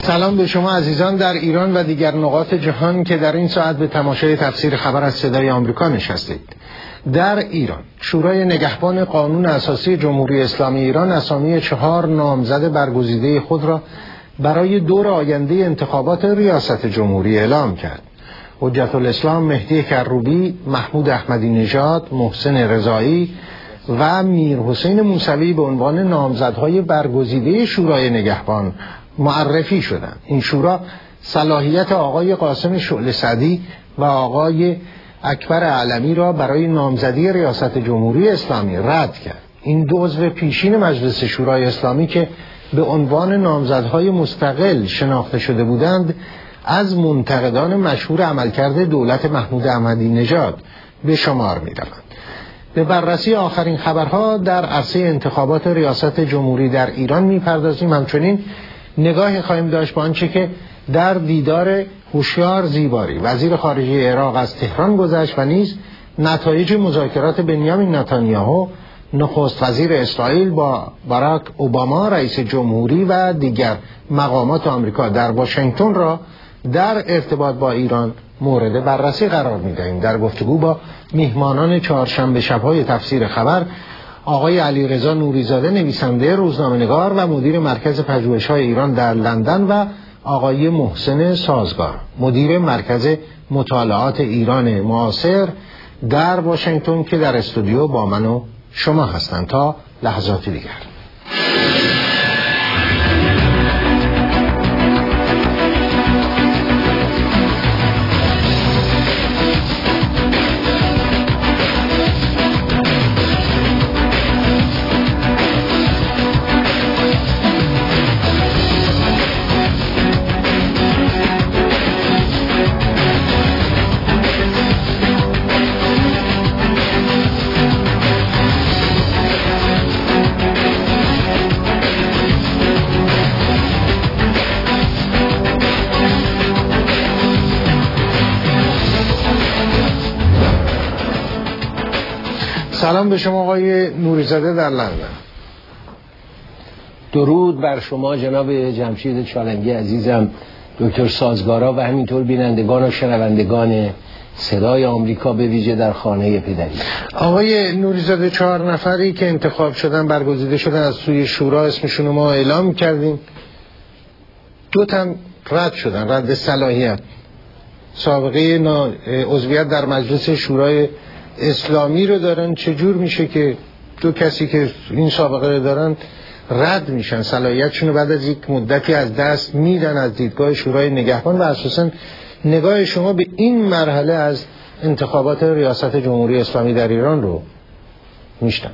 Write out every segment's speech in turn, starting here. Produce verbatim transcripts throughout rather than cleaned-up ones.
سلام به شما عزیزان در ایران و دیگر نقاط جهان که در این ساعت به تماشای تفسیر خبر از صدای آمریکا نشستید. در ایران شورای نگهبان قانون اساسی جمهوری اسلامی ایران اسامی چهار نامزد برگزیده خود را برای دور آینده انتخابات ریاست جمهوری اعلام کرد. حجت الاسلام مهدی کروبی، محمود احمدی نژاد، محسن رضایی و میرحسین موسوی به عنوان نامزدهای برگزیده شورای نگهبان معرفی شدند. این شورا صلاحیت آقای قاسم شعله سعدی و آقای اکبر اعلمی را برای نامزدی ریاست جمهوری اسلامی رد کرد. این دو عضو پیشین مجلس شورای اسلامی که به عنوان نامزدهای مستقل شناخته شده بودند، از منتقدان مشهور عملکرد دولت محمود احمدی نژاد به شمار می روند. به بررسی آخرین خبرها در عرصه انتخابات ریاست جمهوری در ایران می پردازیم. همچنین نگاهی خواهیم داشت به آنچه که در دیدار هوشیار زیباری وزیر خارجه عراق از تهران گذشت و نیز نتایج مذاکرات بنیامین نتانیاهو نخست وزیر اسرائیل با باراک اوباما رئیس جمهوری و دیگر مقامات آمریکا در واشنگتن را در ارتباط با ایران مورد بررسی قرار می‌دهیم. در گفتگو با میهمانان چهارشنبه شب‌های تفسیر خبر، آقای علیرضا نوریزاده نویسنده روزنامه‌نگار و مدیر مرکز پژوهش‌های ایران در لندن و آقای محسن سازگار مدیر مرکز مطالعات ایران معاصر در واشنگتن که در استودیو با من و شما هستند. تا لحظاتی دیگر. سلام به شما آقای نوریزاده در لندن. درود بر شما جناب جمشید چالنگی عزیزم، دکتر سازگارا و همینطور بینندگان و شنوندگان صدای آمریکا به ویژه در خانه پدری. آقای نوریزاده، چهار نفری که انتخاب شدن برگزیده شدن از سوی شورا، اسمشون ما اعلام کردیم. دو تن رد شدن، رد صلاحیت. سابقه عضویت در مجلس شورای اسلامی رو دارن. چجور میشه که دو کسی که این سابقه رو دارن رد میشن، صلاحیتشون رو بعد از یک مدتی از دست میدن از دیدگاه شورای نگهبان؟ و اساساً نگاه شما به این مرحله از انتخابات ریاست جمهوری اسلامی در ایران رو میشتم.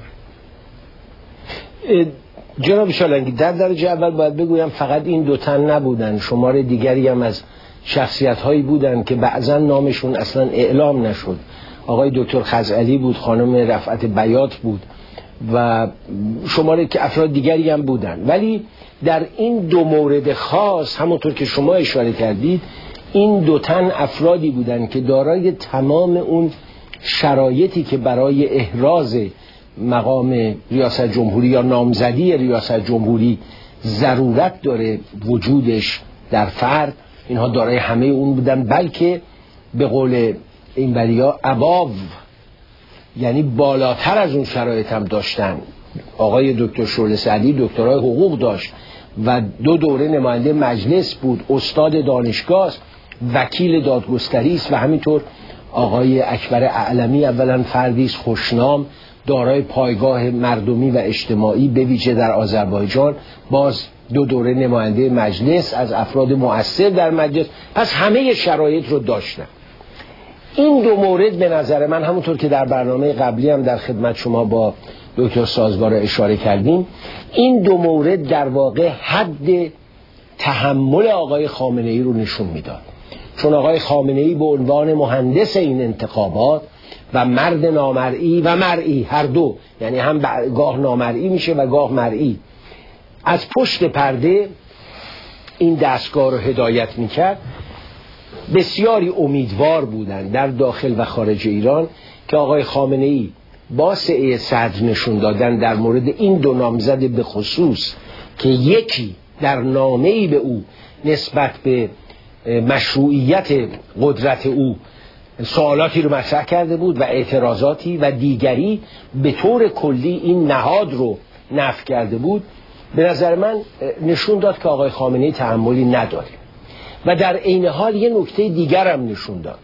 جناب چالنگی، در درجه اول باید بگویم فقط این دو تن نبودن، شمار دیگری هم از شخصیت هایی بودن که بعضا نامشون اصلا اعلام نشد. آقای دکتر خزعلی بود، خانم رفعت بیات بود و شماره که افراد دیگری هم بودن. ولی در این دو مورد خاص همونطور که شما اشاره کردید، این دو تن افرادی بودن که دارای تمام اون شرایطی که برای احراز مقام ریاست جمهوری یا نامزدی ریاست جمهوری ضرورت داره وجودش در فرد، اینها دارای همه اون بودن، بلکه به قول این بریا اباو، یعنی بالاتر از اون شرایط هم داشتن. آقای دکتر شعله سعدی دکترای حقوق داشت و دو دوره نماینده مجلس بود، استاد دانشگاه، وکیل دادگستری است و همینطور آقای اکبر اعلمی اولا فردی است خوشنام، دارای پایگاه مردمی و اجتماعی به ویژه در آذربایجان، باز دو دوره نماینده مجلس، از افراد مؤثر در مجلس، پس همه شرایط رو داشتن. این دو مورد به نظر من، همونطور که در برنامه قبلی هم در خدمت شما با دکتر سازگار اشاره کردیم، این دو مورد در واقع حد تحمل آقای خامنه ای رو نشون میداد. چون آقای خامنه ای به عنوان مهندس این انتخابات و مرد نامرئی و مرئی هر دو، یعنی هم گاه نامرئی میشه و گاه مرئی، از پشت پرده این دستگاه رو هدایت میکرد. بسیاری امیدوار بودند در داخل و خارج ایران که آقای خامنه ای با سعی صدر نشون دادن در مورد این دو نامزد به خصوص که یکی در نامه‌ای به او نسبت به مشروعیت قدرت او سوالاتی رو مطرح کرده بود و اعتراضاتی، و دیگری به طور کلی این نهاد رو نفی کرده بود، به نظر من نشون داد که آقای خامنه‌ای تحملی نداره. و در عین حال یه نکته دیگر هم نشون داد.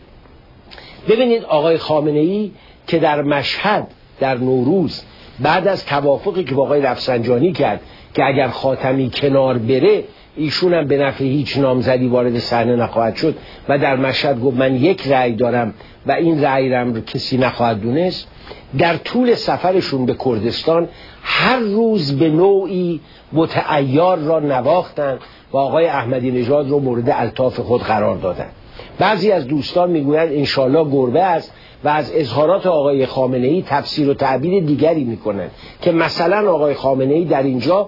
ببینید آقای خامنه‌ای که در مشهد در نوروز بعد از توافقی که با آقای رفسنجانی کرد که اگر خاتمی کنار بره ایشون هم به نفع هیچ نامزدی وارد صحنه نخواهد شد و در مشهد گفت من یک رأی دارم و این رأی رو کسی نخواهد دونست، در طول سفرشون به کردستان هر روز به نوعی متعیار را نواختن و آقای احمدی نژاد رو مورد الطاف خود قرار دادن. بعضی از دوستان میگویند انشالله گربه است و از اظهارات آقای خامنه‌ای تفسیر و تعبیر دیگری میکنن که مثلا آقای خامنه‌ای در اینجا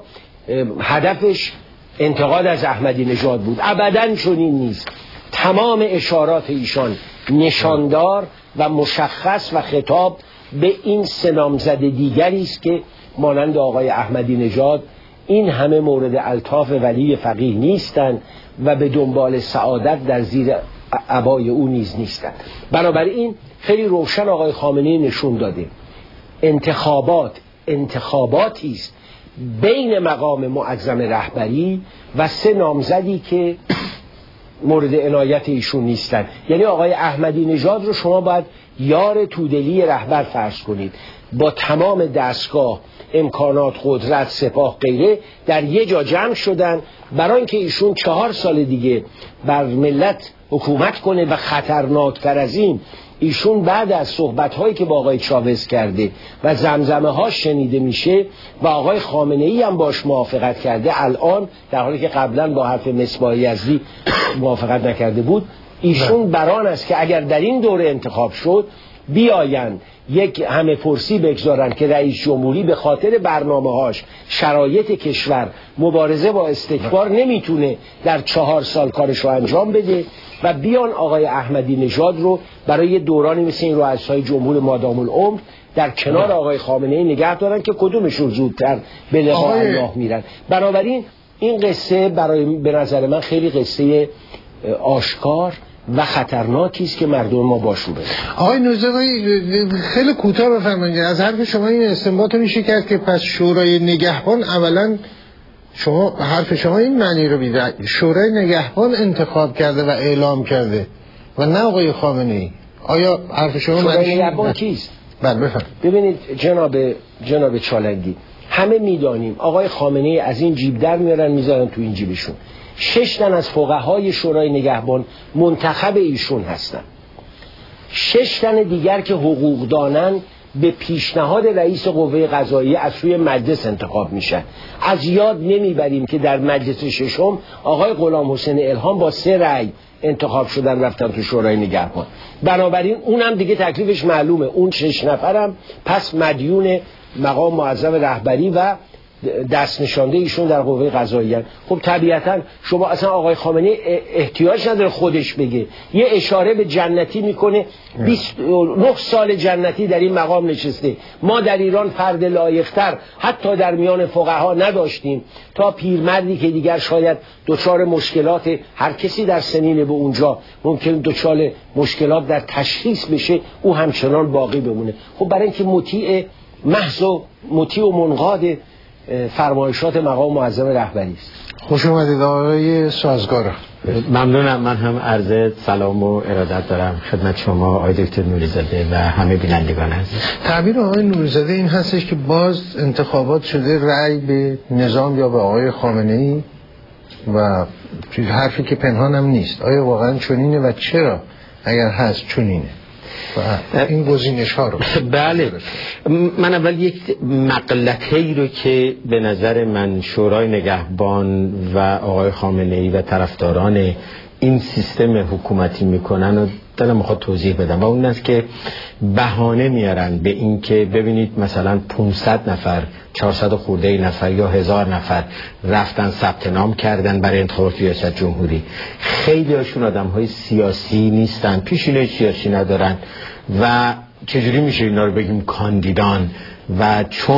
هدفش انتقاد از احمدی نژاد بود. ابداً چنین نیست. تمام اشارات ایشان نشاندار و مشخص و خطاب به این سه نامزد دیگری است که مانند آقای احمدی نژاد این همه مورد الطاف ولی فقیه نیستند و به دنبال سعادت در زیر عبای او نیز نیستند. بنابراین خیلی روشن آقای خامنه‌ای نشون داده انتخابات انتخاباتی است بین مقام معظم رهبری و سه نامزدی که مورد عنایت ایشون نیستن. یعنی آقای احمدی نژاد رو شما باید یار تودلی رهبر فرض کنید، با تمام دستگاه، امکانات، قدرت، سپاه، غیره در یه جا جمع شدن برای اینکه ایشون چهار سال دیگه بر ملت حکومت کنه و خطرناکتر از این ایشون بعد از صحبت‌هایی که با آقای چاوز کرده و زمزمه ها شنیده میشه و آقای خامنه‌ای هم باش موافقت کرده، الان در حالی که قبلا با حرف مصباح یزدی موافقت نکرده بود، ایشون بران است که اگر در این دوره انتخاب شد بیاین یک همه پرسی بگذارن که رئیس جمهوری به خاطر برنامه‌هاش شرایط کشور مبارزه با استکبار نمیتونه در چهار سال کارش رو انجام بده و بیان آقای احمدی نژاد رو برای دورانی مثل این رؤسای جمهور مادام العمر در کنار آقای خامنه‌ای نگه دارن که کدومشون زودتر به لقاء الله میرن. بنابراین این قصه برای به نظر من خیلی قصه آشکار و خطرناکی است که مردم ما باش رو بدن. آقای نوزادی خیلی کوتاه بفرمایید. از حرف شما این استنباط میشه کرد که پس شورای نگهبان اولا شما حرف شما این معنی رو میده شورای نگهبان انتخاب کرده و اعلام کرده و نه آقای خامنه‌ای. آیا حرف شما شورای نگهبان کیست؟ بله بفرمایید. ببینید جناب جناب چالنگی، همه میدانیم آقای خامنه‌ای از این جیب در میارن میذارن تو این جیبشون. شش تن از فقهای شورای نگهبان منتخب ایشون هستن. شش تن دیگر که حقوق دانن به پیشنهاد رئیس قوه قضاییه از سوی مجلس انتخاب میشن. از یاد نمیبریم که در مجلس ششم آقای غلام حسین الهام با سه رأی انتخاب شدن رفتن تو شورای نگهبان. بنابراین اونم دیگه تکلیفش معلومه، اون شش نفرم پس مدیون مقام معظم رهبری و دست نشانده ایشون در قوه قضاییه. خب طبیعتا شما اصلا آقای خامنه‌ای احتیاج نداره خودش بگه، یه اشاره به جنتی میکنه. بیست و نه سال جنتی در این مقام نشسته. ما در ایران فرد لایق‌تر حتی در میان فقها نداشتیم تا پیرمردی که دیگر شاید دچار مشکلات، هر کسی در سنین به اونجا ممکن دچار مشکلات در تشخیص بشه، او همچنان باقی بمونه. خب برای اینکه مطیع محض و مطیع و منقاد فرمایشات مقام معظم رهبری است. خوش اومدید آقای سازگار. ممنونم. من هم عرض سلام و ارادت دارم خدمت شما آقای دکتر نوری‌زاده و همه بینندگان عزیز. تعبیر آقای نوری‌زاده این هستش که باز انتخابات شده رأی به نظام یا به آقای خامنه‌ای و حرفی که پنهان هم نیست. آیا واقعا چنینه و چرا اگر هست چنینه؟ این گزینش ها رو بله. من اول یک مقلته‌ای رو که به نظر من شورای نگهبان و آقای خامنه‌ای و طرفداران این سیستم حکومتی میکنن و دلم میخواد توضیح بدم و اون است که بهانه میارن به این که ببینید مثلا پانصد نفر، چهارصد خورده نفر یا هزار نفر رفتن ثبت نام کردن برای انتخابات ریاست جمهوری. خیلی هاشون آدم های سیاسی نیستن، پیشینه سیاسی ندارن و چجوری میشه اینا رو بگیم کاندیدان و چون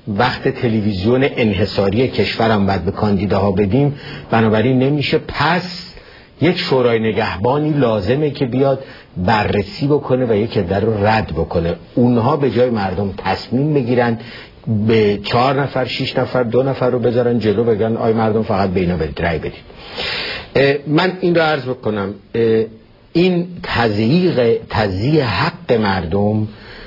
وقت تلویزیون انحصاری کشورم باید به کاندیداها بدیم، بنابراین نمیشه. پس یک شورای نگهبانی لازمه که بیاد بررسی بکنه و یک عده رو رد بکنه. اونها به جای مردم تصمیم بگیرن، به چهار نفر شش نفر دو نفر رو بذارن جلو، بگن آی مردم فقط به اینا برید رای بدید. من این رو عرض بکنم، این تضییق تضییع حق مردم،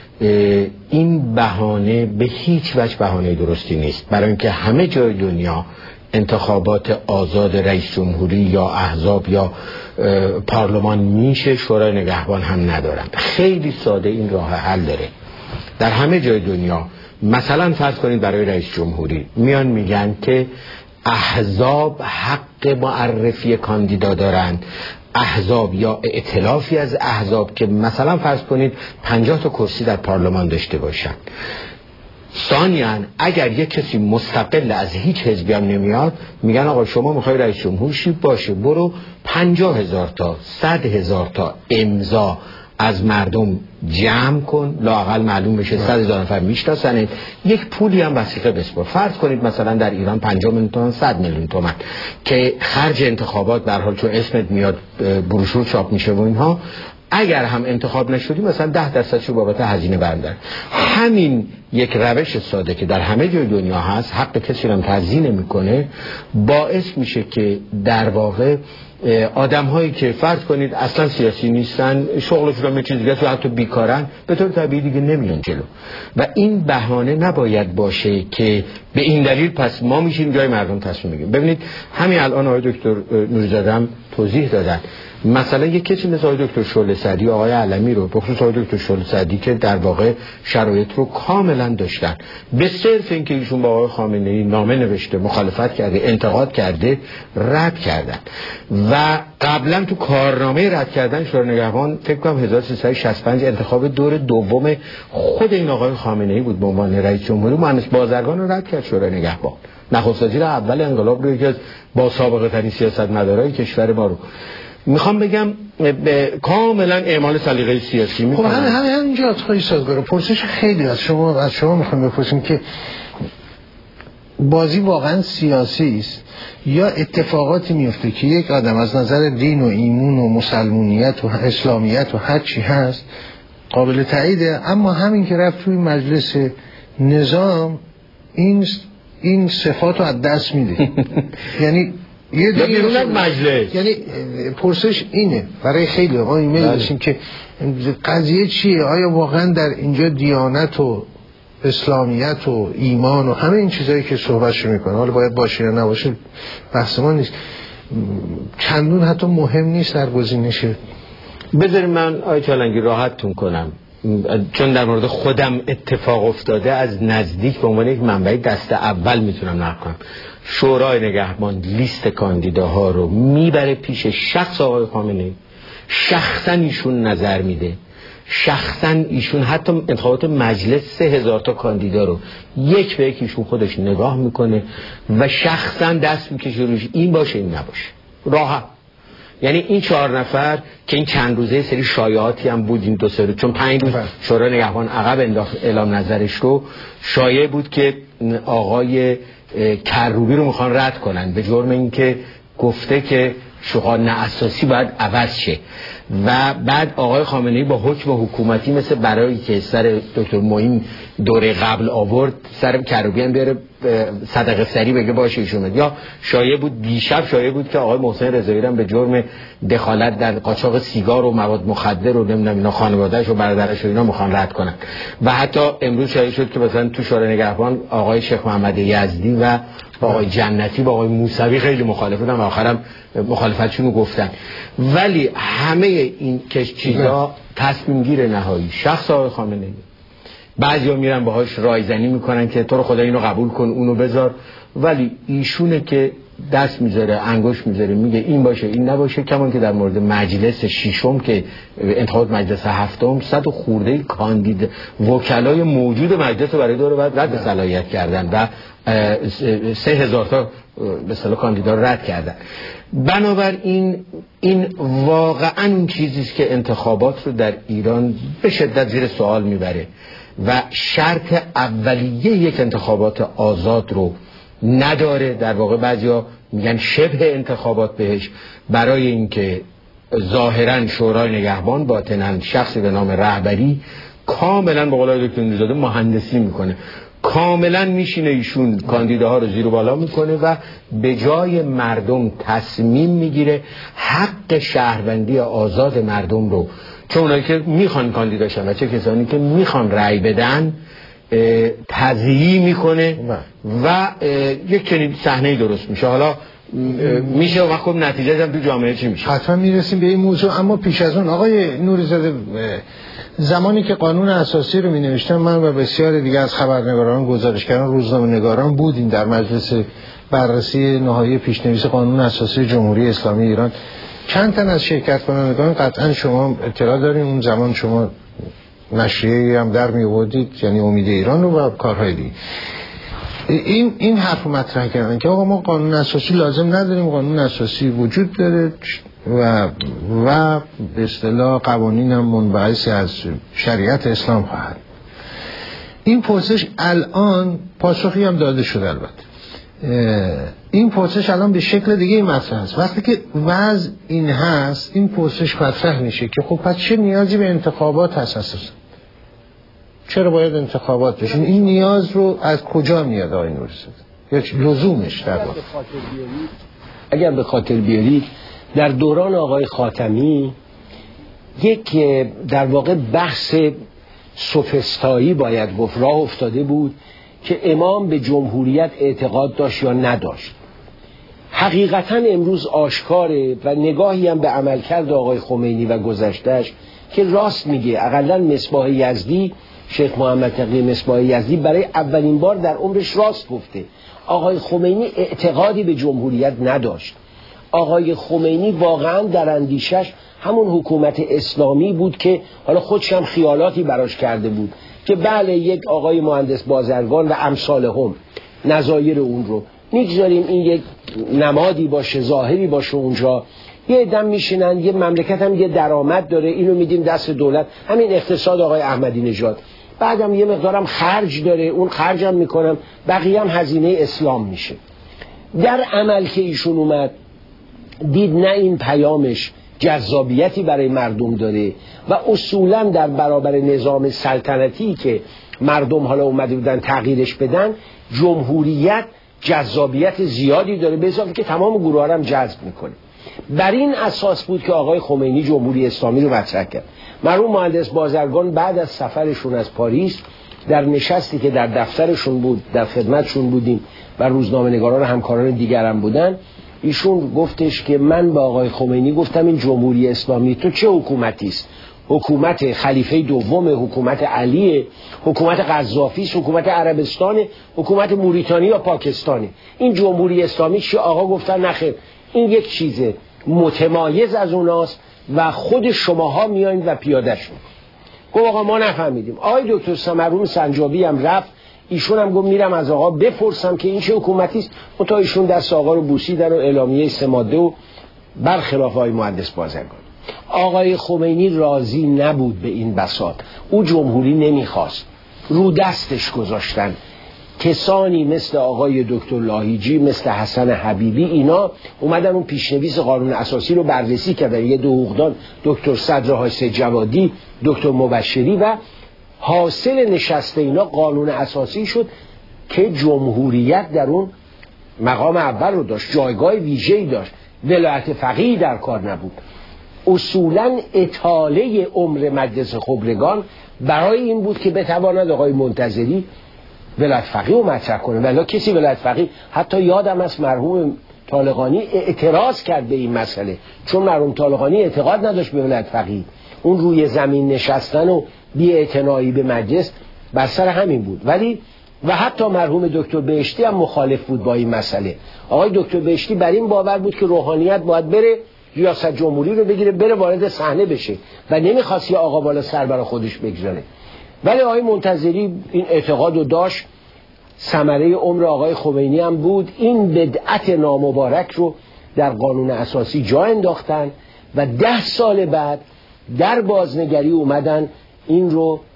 این بهانه به هیچ وجه بهانه درستی نیست، برای اینکه همه جای دنیا انتخابات آزاد رئیس جمهوری یا احزاب یا پارلمان میشه، شورای نگهبان هم ندارن. خیلی ساده این راه حل داره در همه جای دنیا. مثلا فرض کنید برای رئیس جمهوری میان میگن که احزاب حق معرفی کاندیدا دارن، احزاب یا ائتلافی از احزاب که مثلا فرض کنید پنجاه تا کرسی در پارلمان داشته باشن. ثانیاً اگر یک کسی مستقل از هیچ حزبی هم نمیاد، میگن آقا شما میخوای رئیس جمهور شی، باشه برو پنجاه هزار تا صد هزار تا امضا از مردم جمع کن، لااقل معلوم بشه صد هزار نفر میشناسنت، یک پولی هم وثیقه بسپار. فرض کنید مثلا در ایران پنجاه میلیون تومان صد میلیون تومان که خرج انتخابات، به هر حال چون اسمت میاد بروشور چاپ میشه و اینها، اگر هم انتخاب نشدی مثلا ده درصدشو بابت هزینه بردن. همین یک روش ساده که در همه جای دنیا هست، حق کسی رو تضییع نمیکنه، باعث میشه که در واقع آدم هایی که فرض کنید اصلا سیاسی نیستن، شغلشون هم چیز دیگه است و حتی بیکارن، به طور طبیعی دیگه نمیان جلو. و این بهانه نباید باشه که به این دلیل پس ما میشیم جای مردم تصمیم بگیریم. ببینید همین الان آقای دکتر نوری‌زاده هم توضیح دادن، مثلا یک کسی مثل آقای دکتر شعله سعدی، آقای علمی رو، بخصوص آقای دکتر شعله سعدی که در واقع شرایط رو کاملا داشتن، به صرف اینکه ایشون با آقای خامنه‌ای نامه نوشته، مخالفت کرده، انتقاد کرده، رد کردن. و قبلا تو کارنامه رد کردن شورای نگهبان فکر کنم هزار و سیصد و شصت و پنج انتخاب دور دوم خود این آقای خامنه‌ای بود به عنوان رئیس جمهوری، مهندس بازرگان رو رد کرد شورای نگهبان. نخست وزیر اول انقلاب رو، یکی از با سابقه ترین سیاستمدارای کشور ما رو. میخوام بگم به کاملا اعمال سلیقه سیاسی میکنه. خب همین همین همینجا خواهی سازگاره. پرسش خیلی از شما از شما میخوام بپرسیم که بازی واقعا سیاسی است یا اتفاقاتی میفته که یک آدم از نظر دین و ایمون و مسلمونیت و اسلامیت و هر چی هست قابل تاییده، اما همین که رفت توی مجلس نظام این این صفات رو از دست میده. یعنی یه بیرون از مجلس. یعنی پرسش اینه برای خیلی آقا ایمیل داشتیم که قضیه چیه؟ آیا واقعا در اینجا دیانت و اسلامیت و ایمان و همه این چیزایی که صحبتشو میکنه، حالا باید باشه یا نباشه بحث ما نیست، چندون حتی مهم نیست در گزینش. بذاریم من آیه چالنگی راحتتون کنم، چون در مورد خودم اتفاق افتاده، از نزدیک به عنوان یک منبع دست اول میتونم نقل کنم. شورای نگهبان لیست کاندیداها رو میبره پیش شخص آقای خامنه‌ای، شخصا ایشون نظر میده، شخصا ایشون حتی انتخابات مجلس سه هزار تا کاندیدا رو یک به یک ایشون خودش نگاه میکنه و شخصا دست میکشه روش، این باشه این نباشه، راحت. یعنی این چهار نفر که این چند روزه سری شایعاتی هم بود این دو سه روز، چون پنج روز شورای نگهبان عقب انداخت اعلام نظرش رو، شایعه بود که آقای کروبی رو میخوان رد کنن به جرم اینکه گفته که شغال اساسی باید عوض شه. و بعد آقای خامنه‌ای با حکم حکومتی مثل برایی که سر دکتر معین دوره قبل آورد، سر کروبی هم بیاره صدقه سری بگه باشه ایشون. یا شایعه بود، دیشب شایعه بود که آقای محسن رضایی هم به جرم دخالت در قاچاق سیگار و مواد مخدر و نمیدونم اینا خانواده‌اش و برادرش و اینا میخوان رد کنن. و حتی امروز شایعه شد که مثلا تو شورای نگهبان آقای شیخ محمد یزدی و با آقای جنتی با آقای موسوی خیلی مخالف بودن و آخرام مخالفتشون رو گفتن. ولی همه این که چیزا تصمیم گیر نهایی شخص آقای خامنه‌ای. بعضیا میرن باهاش رایزنی میکنن که تو رو خدا اینو قبول کن اونو بذار، ولی ایشونه که دست میذاره، انگوش میذاره، میگه این باشه این نباشه. کمان که در مورد مجلس ششم که انتخابات مجلس هفتم صد و خورده کاندید وکلای موجود مجلس برای دوره بعد رد صلاحیت کردن و سه هزار تا به اصطلاح کاندیدا رد کردن. بنابراین این واقعا اون چیزیست که انتخابات رو در ایران به شدت زیر سوال میبره. و شرط اولیه یک انتخابات آزاد رو نداره. در واقع بعضیا میگن شبه انتخابات بهش، برای اینکه ظاهرا شورای نگهبان باطنا شخصی به نام رهبری کاملا به قول دکتر نوری‌زاده مهندسی میکنه، کاملا میشینه ایشون کاندیداها رو زیر و بالا میکنه و به جای مردم تصمیم میگیره حق شهروندی آزاد مردم رو، چه اونایی که میخوان کاندیداشن و چه کسانی که میخوان رأی بدن، تضییع میکنه و یک چنین صحنه‌ای درست میشه. حالا میشه و خب نتیجه هم تو جامعه چی میشه؟ حتما میرسیم به این موضوع، اما پیش از اون آقای نوری‌زاده، زمانی که قانون اساسی رو می نوشتم من و بسیار دیگه از خبرنگاران، گزارشگران، روزنامه‌نگاران بودیم در مجلس بررسی نهایی پیشنویس قانون اساسی جمهوری اسلامی ایران. چند تن از شرکت کنندگان قطعا شما اطلاع دارین، اون زمان شما نشریه‌ای هم در می آوردید، یعنی امید ایران رو و کارهای دیگه. این این حرف مطرح کردن که آقا ما قانون اساسی لازم نداریم، قانون اساسی وجود داره و و به اصطلاح قوانین هم منبعث از شریعت اسلام خواهد. این پرسش الان پاسخی هم داده شده. البته این پرسش الان به شکل دیگه مطرح است. وقتی که وضع این هست، این پرسش مطرح میشه که خب پس چه نیازی به انتخابات هست اساسا؟ چرا باید انتخابات بشین؟ این نیاز رو از کجا میاد آقای نوری‌زاده؟ یا لزومش در واقع؟ اگر به خاطر بیارید در دوران آقای خاتمی یک در واقع بحث سوفسطایی باید گفت راه افتاده بود که امام به جمهوریت اعتقاد داشت یا نداشت. حقیقتا امروز آشکاره و نگاهی هم به عملکرد آقای خمینی و گذشتهش که راست میگه. اقلا مصباح یزدی، شیخ محمد تقی مصباح یزدی برای اولین بار در عمرش راست گفته. آقای خمینی اعتقادی به جمهوریت نداشت. آقای خمینی واقعا در اندیشش همون حکومت اسلامی بود که حالا خودش هم خیالاتی براش کرده بود که بله یک آقای مهندس بازرگان و امثال هم نظایر اون رو میگذاریم این یک نمادی باشه، ظاهری باشه اونجا، یه ادم میشینن، یه مملکت هم یه درآمد داره، اینو میدیم دست دولت، همین اقتصاد آقای احمدی نژاد، بعدم یه مقدارم خرج داره، اون خرجم میکنم، بقیه هم هزینه اسلام میشه. در عمل که ایشون اومد دید نه این پیامش جذابیتی برای مردم داره و اصولا در برابر نظام سلطنتی که مردم حالا اومده بودن تغییرش بدن، جمهوریت جذابیت زیادی داره، به اضافه که تمام گروه ها هم جذب میکنه. بر این اساس بود که آقای خمینی جمهوری اسلامی رو مطرح کرد. مرحوم مهندس بازرگان بعد از سفرشون از پاریس در نشستی که در دفترشون بود، در خدمتشون بودیم و روزنامه‌نگاران و همکاران دیگرم بودن، ایشون گفتش که من با آقای خمینی گفتم این جمهوری اسلامی تو چه حکومتی است؟ حکومت خلیفه دوم، حکومت علیه، حکومت قذافی، حکومت عربستان، حکومت موریتانی یا پاکستانی. این جمهوری اسلامی چیه؟ آقا گفتن نخیر، این یک چیزه متمایز از اوناست و خود شماها میایین و پیاده‌ش میکنید. گفت آقا ما نفهمیدیم. آقای دکتر سمرون سنجابی هم رفت، ایشون هم گفت میرم از آقا بپرسم که این چه حکومتی است. تا ایشون دست آقا رو بوسیدن و اعلامیه سه ماده و برخلاف آقای مهندس بازرگان. آقای خمینی راضی نبود به این بساط، او جمهوری نمیخواست، رو دستش گذاشتن کسانی مثل آقای دکتر لاهیجی، مثل حسن حبیبی، اینا اومدن اون پیشنویس قانون اساسی رو بررسی کردن، یه دو حقوقدان دکتر صدر حایصه جوادی، دکتر مبشری، و حاصل نشسته اینا قانون اساسی شد که جمهوریت در اون مقام اول رو داشت، جایگاه ویژه‌ای داشت، ولایت فقیه در کار نبود. اصولاً اطاله عمر مجلس خبرگان برای این بود که بتواند آقای منتظری ولایت فقیه رو مطرح کنه، ولی کسی ولایت فقیه، حتی یادم است مرحوم طالقانی اعتراض کرد به این مسئله، چون مرحوم طالقانی اعتقاد نداشت به ولایت فقیه، اون روی زمین نشستن و بی‌اعتنایی به مجلس بر سر همین بود. ولی و حتی مرحوم دکتر بهشتی هم مخالف بود با این مسئله. آقای دکتر بهشتی بر این باور بود که روحانیت باید بره ریاست جمهوری رو بگیره، بره وارد صحنه بشه و نمیخواست یه آقا بالا سر برای خودش بگذاره. ولی آقای منتظری این اعتقاد رو داشت. ثمره عمر آقای خمینی هم بود این بدعت نامبارک رو در قانون اساسی جا انداختن و ده سال بعد در بازنگری اومدن این رو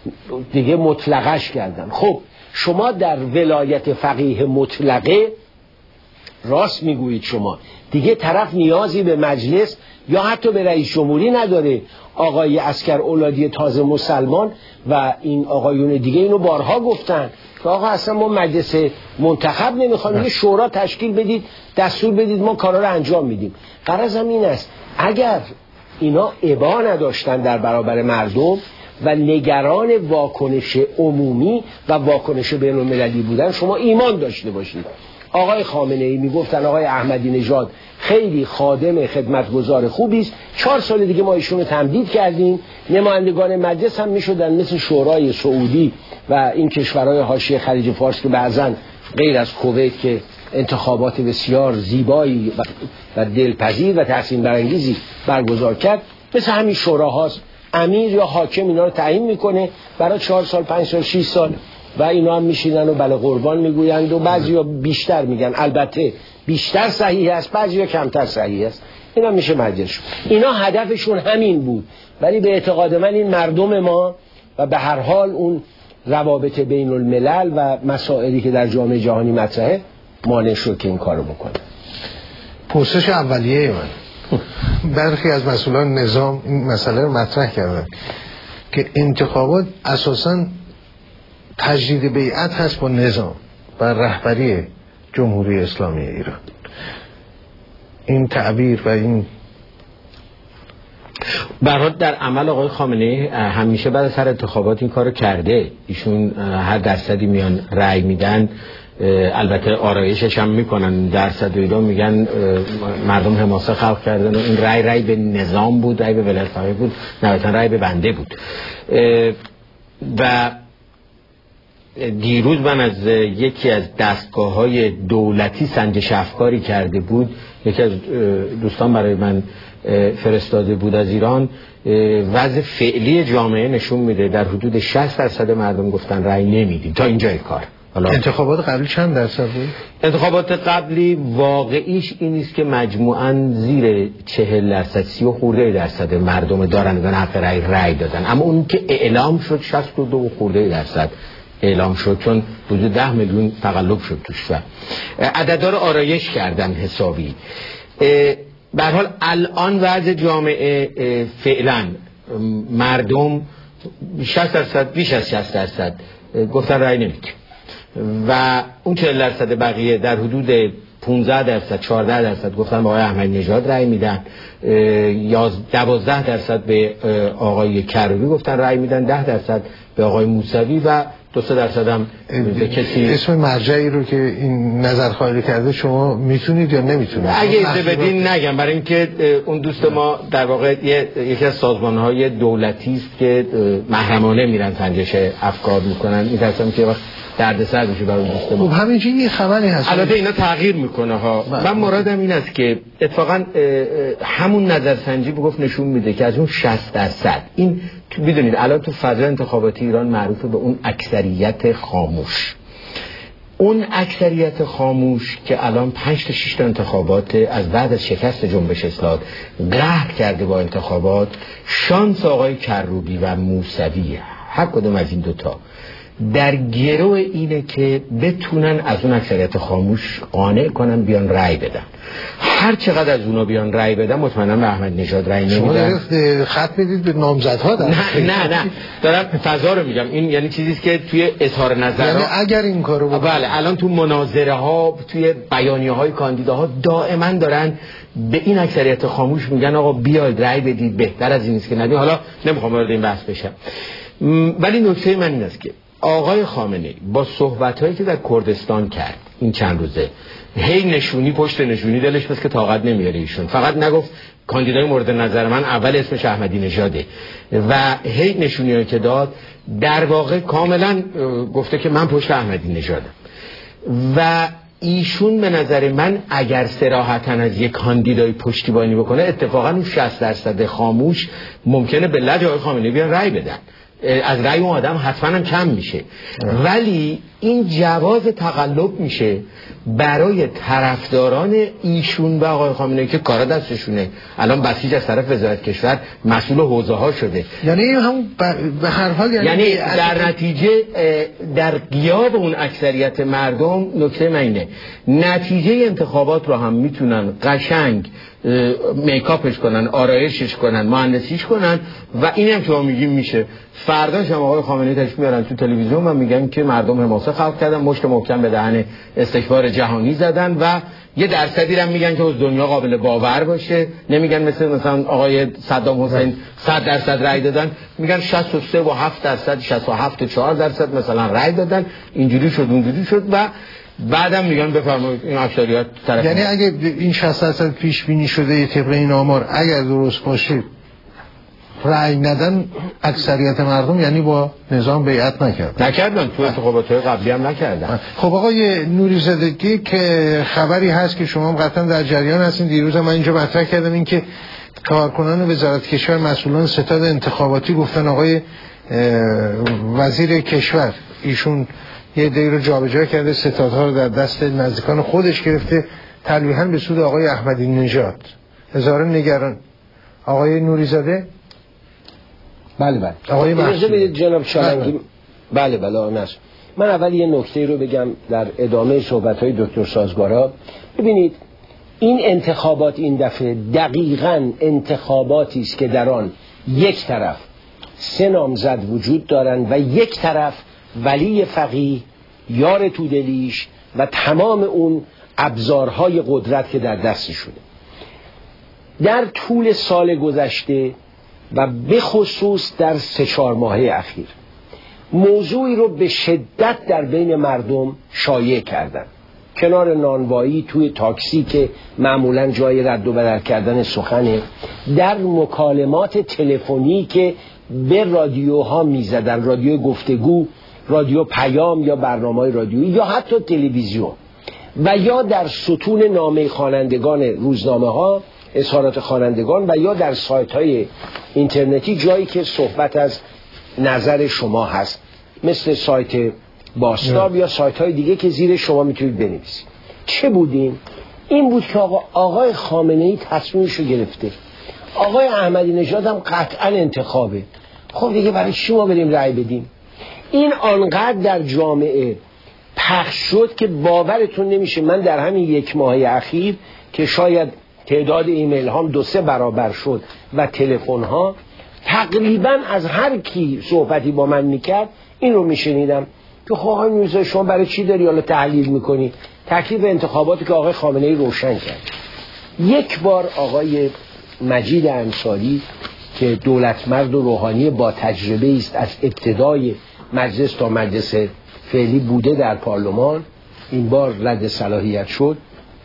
دیگه مطلقش کردن. خب شما در ولایت فقیه مطلقه راست میگویید، شما دیگه طرف نیازی به مجلس یا حتی به رئیس جمهوری نداره. آقای عسکر اولادی تازه مسلمان و این آقایون دیگه اینو بارها گفتن که آقا اصلا ما مجلس منتخب نمیخوایم، یه شورا تشکیل بدید، دستور بدید، ما کارا رو انجام میدیم. غرضم این است اگر اینا ابا نداشتن در برابر مردم و نگران واکنش عمومی و واکنش بین المللی بودن، شما ایمان داشته باشید. آقای خامنه ای میگفتن آقای احمدی نژاد خیلی خادم خدمتگزار خوبی است، چهار سال دیگه ما ایشونو تمدید کردیم، نمایندگان مجلس هم میشدن مثل شورای سعودی و این کشورهای حاشیه خلیج فارس که بعضا غیر از کویت که انتخابات بسیار زیبایی و دلپذیر و تحسین برانگیزی برگزار کرد، مثل همین شوراهاست. امیر یا حاکم اینا رو تعیین میکنه برای چهار سال، پنج سال، شش سال و اینا هم میشینن و بله قربان میگویند و بعضیا بیشتر میگن. البته بیشتر صحیح است، بعضیا کمتر صحیح است. اینا میشه مجلس. اینا هدفشون همین بود، ولی به اعتقاد من این مردم ما و به هر حال اون روابط بین الملل و مسائلی که در جامعه جهانی مطرحه مانع شد که این کارو بکنه. پرسش اولیه من، برخی از مسئولان نظام این مسئله رو مطرح کردن که انتخابات اساساً تجدید بیعت هست با نظام و رهبری جمهوری اسلامی ایران. این تعبیر و این برات در عمل آقای خامنه‌ای همیشه بعد از هر انتخابات این کارو کرده. ایشون هر درصدی میان رأی میدن، البته آرایشش هم میکنن، درصد و اینا میگن مردم حماسه خلق کردن و این رأی رأی به نظام بود، رأی به ولایت فقیه بود، نهایتاً رأی به بنده بود. و دیروز من از یکی از دستگاه‌های دولتی سنجش افکاری کرده بود، یکی از دوستان برای من فرستاده بود از ایران، وضع فعلی جامعه نشون میده در حدود شصت درصد مردم گفتن رأی نمیدیم تا اینجای کار. انتخابات قبلی چند درصد بود؟ انتخابات قبلی واقعیش این است که مجموعاً زیر چهل درصد، سی و خورده درصد مردم دارندگان حق رأی رأی دادن، اما اون که اعلام شد شصت و دو خورده درصد اعلام شد، چون حدود ده میلیون تقلب شد توش و عددا رو آرایش کردن حسابی. به هر حال الان وضع جامعه فعلا مردم شصت درصد، بیش از شصت درصد گفتن رأی نمیدیم و اون چهل درصد بقیه در حدود پانزده درصد، چهارده درصد گفتن به آقای احمدی نژاد رأی میدن، یا دوازده درصد به آقای کروبی گفتن رأی میدن، ده درصد به آقای موسوی و دو سه درصد هم به کسی. اسم مرجعی رو که این نظرخواهی کرده شما میتونید یا نمیتونید؟ اگه اجازه بدین نگم، برای اینکه اون دوست ما در واقع یکی از سازمان‌های دولتی است که محرمانه میرن سنجش افکار میکنن، میترسم که وقت دردسر بشه برای دوست ما. خب همینجوری یه خبری هست. البته اینا تغییر میکنه ها. من مرادم این است که اتفاقا همون نظرسنجی بگفت نشون میده که از اون شصت درصد، این تو بدونید الان تو فضای انتخاباتی ایران معروفه به اون اکثریت خاموش. اون اکثریت خاموش که الان پنج تا شش تا انتخابات از بعد از شکست جنبش اصلاح قهر کرده با انتخابات، شانس آقای کروبی و موسوی هر کدوم از این دوتا در گرو اینه که بتونن از اون اکثریت خاموش قانع کنن بیان رأی بدن. هر چقدر از اونا بیان رأی بدن مطمئنا به احمد نژاد رأی نمیدن. شما خط میدید به نامزدها در نه نه نه دارم فضا رو میگم. این یعنی چیزی است که توی اظهار نظر یعنی اگر این کارو بکنن، بله الان تو مناظره ها، توی بیانیه های کاندیداها دائما دارن به این اکثریت خاموش میگن آقا بیاید رأی بدید، بهتر از این است که ندید. حالا نمیخوام وارد این بحث بشم، ولی نکته من این است که آقای خامنه‌ای با صحبت‌هایی که در کردستان کرد این چند روزه، هی نشونی پشت نشونی دلش بس که طاقت نمیاره ایشون. فقط نگفت کاندیدای مورد نظر من اول اسمش احمدی نژاده و هی نشونی‌هایی که داد در واقع کاملا گفته که من پشت احمدی نژادم و ایشون به نظر من اگر صراحتاً از یک کاندیدای پشتیبانی بکنه اتفاقاً اون شصت درصد خاموش ممکنه به لج آقای خامنه‌ای بیان رأی بدن. از رأی اون آدم حتما هم کم میشه، ولی این جواز تقلب میشه برای طرفداران ایشون و آقای خامنه‌ای که کارا دستشونه. الان بسیج از طرف وزارت کشور مسئول حوزه ها شده، یعنی هم به هر حال یعنی, یعنی در نتیجه در غیاب اون اکثریت مردم نکته اینه نتیجه انتخابات رو هم میتونن قشنگ میکاپش کنن، آرایشش کنن، مهندسیش کنن و این هم که ما میگیم میشه. فرداش هم آقای خامنه‌ای تشریف میارن تو تلویزیون و میگن که مردم حماسه خلق کردن، مشت محکم به دهن استکبار جهانی زدن و یه درصدی هم میگن که از دنیا قابل باور باشه. نمیگن مثل مثلا آقای صدام حسین صد درصد رأی دادن، میگن شصت و سه و هفت درصد، شصت و هفت و چهار درصد مثلا رأی دادن، اینجوری شد اونجوری شد و بعدم میگن بفرمایید این اکثریت طرف. یعنی اگه این شصت درصد پیش بینی شده طبق این آمار اگر درست باشه رأی ندن اکثریت مردم، یعنی با نظام بیعت نکردن نکردن تو انتخابات قبلی هم نکردن. خب آقای نوری زدگی که خبری هست که شما هم قطعا در جریان هستین، دیروز من اینجا مطرح کردم این که کارکنان وزارت کشور مسئولان ستاد انتخاباتی گفتن آقای وزیر کشور ایشون یه دی رو جابجا کرده، ستادها رو در دست نزدیکان خودش گرفته، تلویحاً به سود آقای احمدی نژاد. هزار نگران آقای نوری زاده. بله بله آقای محسوبی جناب چالنگی. بله بله آنش من اول یه نکته رو بگم در ادامه صحبت‌های دکتر سازگارا. ببینید این انتخابات این دفعه دقیقاً انتخاباتی است که در آن یک طرف سه نامزد وجود دارند و یک طرف ولی فقیه، یار تودلیش و تمام اون ابزارهای قدرت که در دستشونه. در طول سال گذشته و به خصوص در سه چهار ماهه اخیر موضوعی رو به شدت در بین مردم شایع کردن. کنار نانوایی، توی تاکسی که معمولا جای رد و بدل کردن سخنه، در مکالمات تلفنی که به رادیوها میزدن، رادیو گفتگو، رادیو پیام یا برنامه‌های رادیویی یا حتی تلویزیون، و یا در ستون نامه خوانندگان روزنامه ها، اظهارات خوانندگان، و یا در سایت های اینترنتی جایی که صحبت از نظر شما هست، مثل سایت باستاب یا سایت های دیگه که زیر شما میتونید بنویسید. چه بودیم؟ این بود که آقا آقای خامنه‌ای تصمیمشو گرفته، آقای احمدی نژاد هم قطعا انتخابه، خب دیگه برای چی ما بریم رأی بدیم؟ این آنقدر در جامعه پخش شد که باورتون نمیشه. من در همین یک ماه اخیر که شاید تعداد ایمیل هام دو سه برابر شد و تلفن ها، تقریبا از هر کی صحبتی با من میکرد این رو میشنیدم که خب آقای نوری شما برای چی داری حالا تحلیل میکنی؟ تکلیف انتخاباتی که آقای خامنه‌ای روشن کرد. یک بار آقای مجید انصاری که دولتمرد و روحانی با تجربه است، از ابتدای مجلس تا مجلس فعلی بوده در پارلمان، این بار رد صلاحیت شد،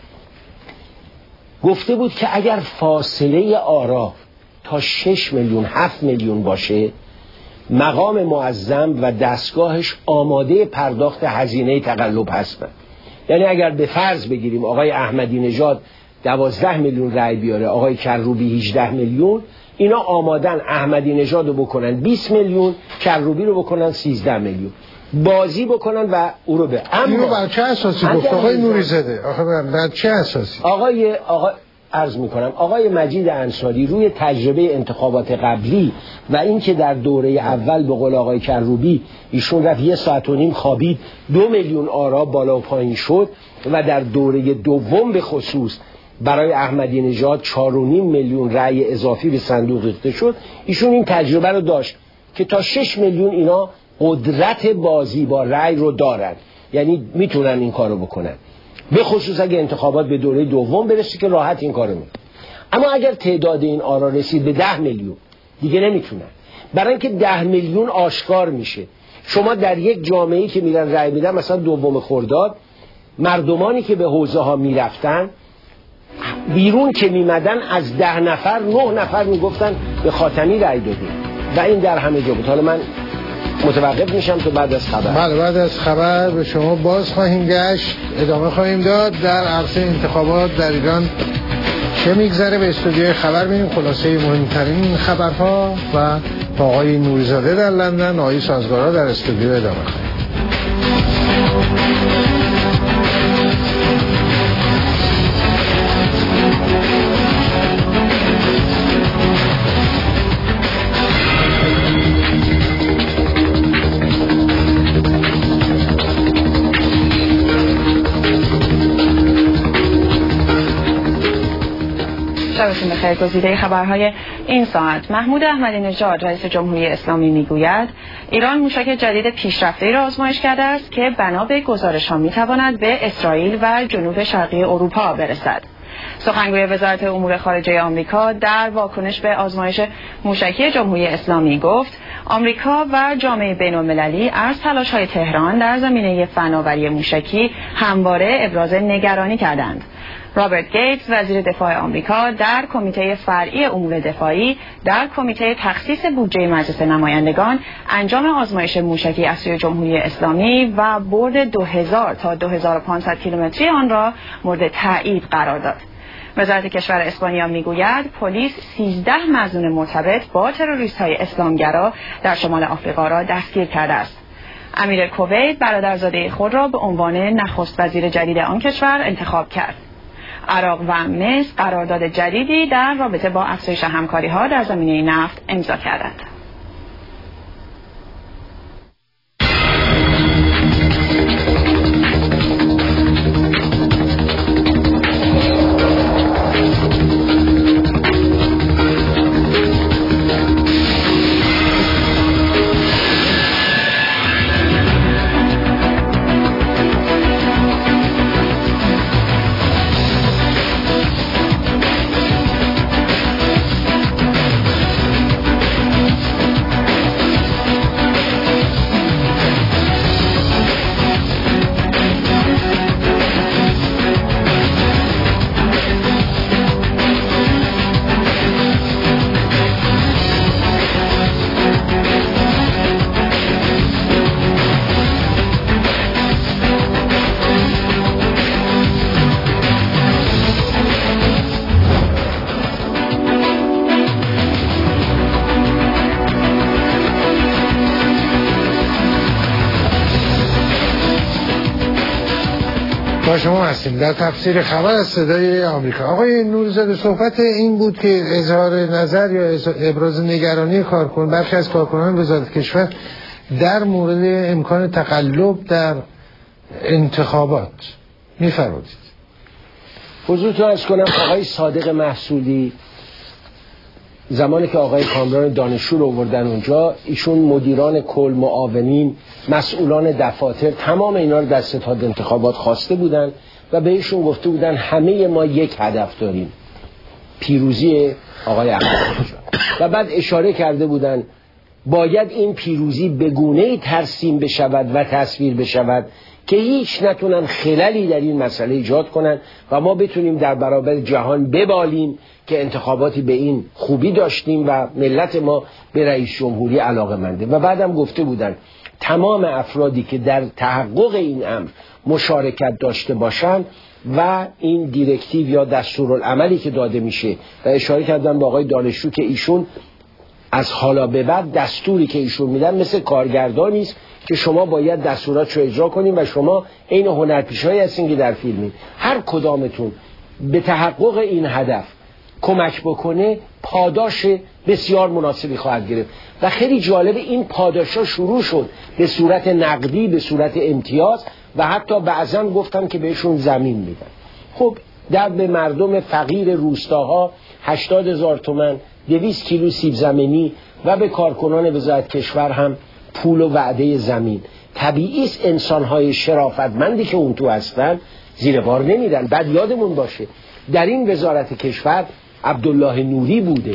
گفته بود که اگر فاصله آرا تا شش میلیون هفت میلیون باشه مقام معظم و دستگاهش آماده پرداخت هزینه تقلب هستن. یعنی اگر به فرض بگیریم آقای احمدی نژاد دوازده میلیون رأی بیاره، آقای کروبی هجده میلیون، اینا آمادن احمدی نژاد رو بکنن بیست میلیون، کروبی رو بکنن سیزده میلیون، بازی بکنن و او رو به اما اینو بر چه اساسی گفت آقای نوری زاده؟ آخه بر چه اساسی؟ آقای آقای عرض میکنم آقای مجید انصاری روی تجربه انتخابات قبلی و اینکه در دوره اول به قول آقای کروبی ایشون رفت یه ساعت و نیم خوابید، دو میلیون آرا بالا و پایین شد و در دوره دوم به خصوص برای احمدی نژاد چهار و نیم میلیون رأی اضافی به صندوق ریخته شد. ایشون این تجربه رو داشت که تا شش میلیون اینا قدرت بازی با رأی رو دارن، یعنی میتونن این کارو بکنن، به خصوص اگه انتخابات به دوره دوم برسه که راحت این کارو میکنن. اما اگر تعداد این آرا رسید به ده میلیون دیگه نمیتونن، برای اینکه ده میلیون آشکار میشه. شما در یک جامعه‌ای که میرن رأی بدن، مثلا دوم خرداد، مردمانی که به حوزه ها میرفتن بیرون که میمدن از ده نفر نه نفر میگفتن به خاتمی رأی دادیم و این در همه جا بود. حالا من متوقف میشم تو بعد از خبر. بله بعد از خبر به شما باز خواهیم گشت، ادامه خواهیم داد در عرصه انتخابات در ایران. چه میگذره به استودیوی خبر ببینیم خلاصه مهمترین خبرها و با آقای نوریزاده در لندن، آقای سازگارا در استودیو ادامه خواهیم. شبتون بخیر. گزیده خبرهای این ساعت. محمود احمدی نژاد رئیس جمهوری اسلامی میگوید ایران موشک جدید پیشرفته‌ای را آزمایش کرده است که بنا به گزارش‌ها می‌تواند به اسرائیل و جنوب شرقی اروپا برسد. سخنگوی وزارت امور خارجه آمریکا در واکنش به آزمایش موشکی جمهوری اسلامی گفت آمریکا و جامعه بین‌المللی از تلاش‌های تهران در زمینه فناوری موشکی همواره ابراز نگرانی کردند. رابرت گیتس وزیر دفاع آمریکا در کمیته فرعی امور دفاعی در کمیته تخصیص بودجه مجلس نمایندگان انجام آزمایش موشکی از سوی جمهوری اسلامی و برد دو هزار تا دو هزار و پانصد کیلومتری آن را مورد تایید قرار داد. وزارت کشور اسپانیا میگوید پلیس سیزده مظنون مرتبط با تروریست‌های اسلامگرا در شمال آفریقا را دستگیر کرده است. امیر کویت برادرزاده خود را به عنوان نخست وزیر جدید آن کشور انتخاب کرد. عراق و مصر قرارداد جدیدی در رابطه با افزایش همکاری‌ها در زمینه نفت امضا کردند. با شما هستیم در تفسیر خبر از صدای آمریکا. آقای نوریزاده، صحبت این بود که اظهار نظر یا ابراز نگرانی کارکن برخی از کارکنان وزارت کشور در مورد امکان تقلب در انتخابات می‌فرمایید. حضورتون عرض کنم آقای صادق محسودی زمانی که آقای کامران دانشجو رو آوردن اونجا، ایشون مدیران کل، معاونین، مسئولان دفاتر، تمام اینا رو در ستاد انتخابات خواسته بودن و بهشون گفته بودن همه ما یک هدف داریم، پیروزی آقای احمدی. و بعد اشاره کرده بودن باید این پیروزی به گونه‌ای ترسیم بشود و تصویر بشود که هیچ نتونن خللی در این مسئله ایجاد کنن و ما بتونیم در برابر جهان ببالیم که انتخاباتی به این خوبی داشتیم و ملت ما به رئیس جمهوری علاقه‌منده. و بعدم گفته بودن تمام افرادی که در تحقق این امر مشارکت داشته باشند و این دیرکتیو یا دستورالعملی که داده میشه، و اشاره کردن به آقای دانشجو که ایشون از حالا به بعد دستوری که ایشون میدن مثل کارگردانی است که شما باید دستورات رو اجرا کنین و شما عین هنرپیشه‌ای هستین که در فیلمین. هر کدامتون به تحقق این هدف کمک بکنه پاداش بسیار مناسبی خواهد گرفت. و خیلی جالب این پاداشا شروع شد به صورت نقدی، به صورت امتیاز و حتی بعضا گفتن که بهشون زمین میدن. خب در به مردم فقیر روستاها هشتاد هزار تومان، دویست کیلو سیب زمینی و به کارکنان وزارت کشور هم پول و وعده زمین. طبیعی است انسان‌های شرافتمندی که اون تو هستن زیر بار نمیدن. بعد یادمون باشه در این وزارت کشور عبدالله نوری بوده،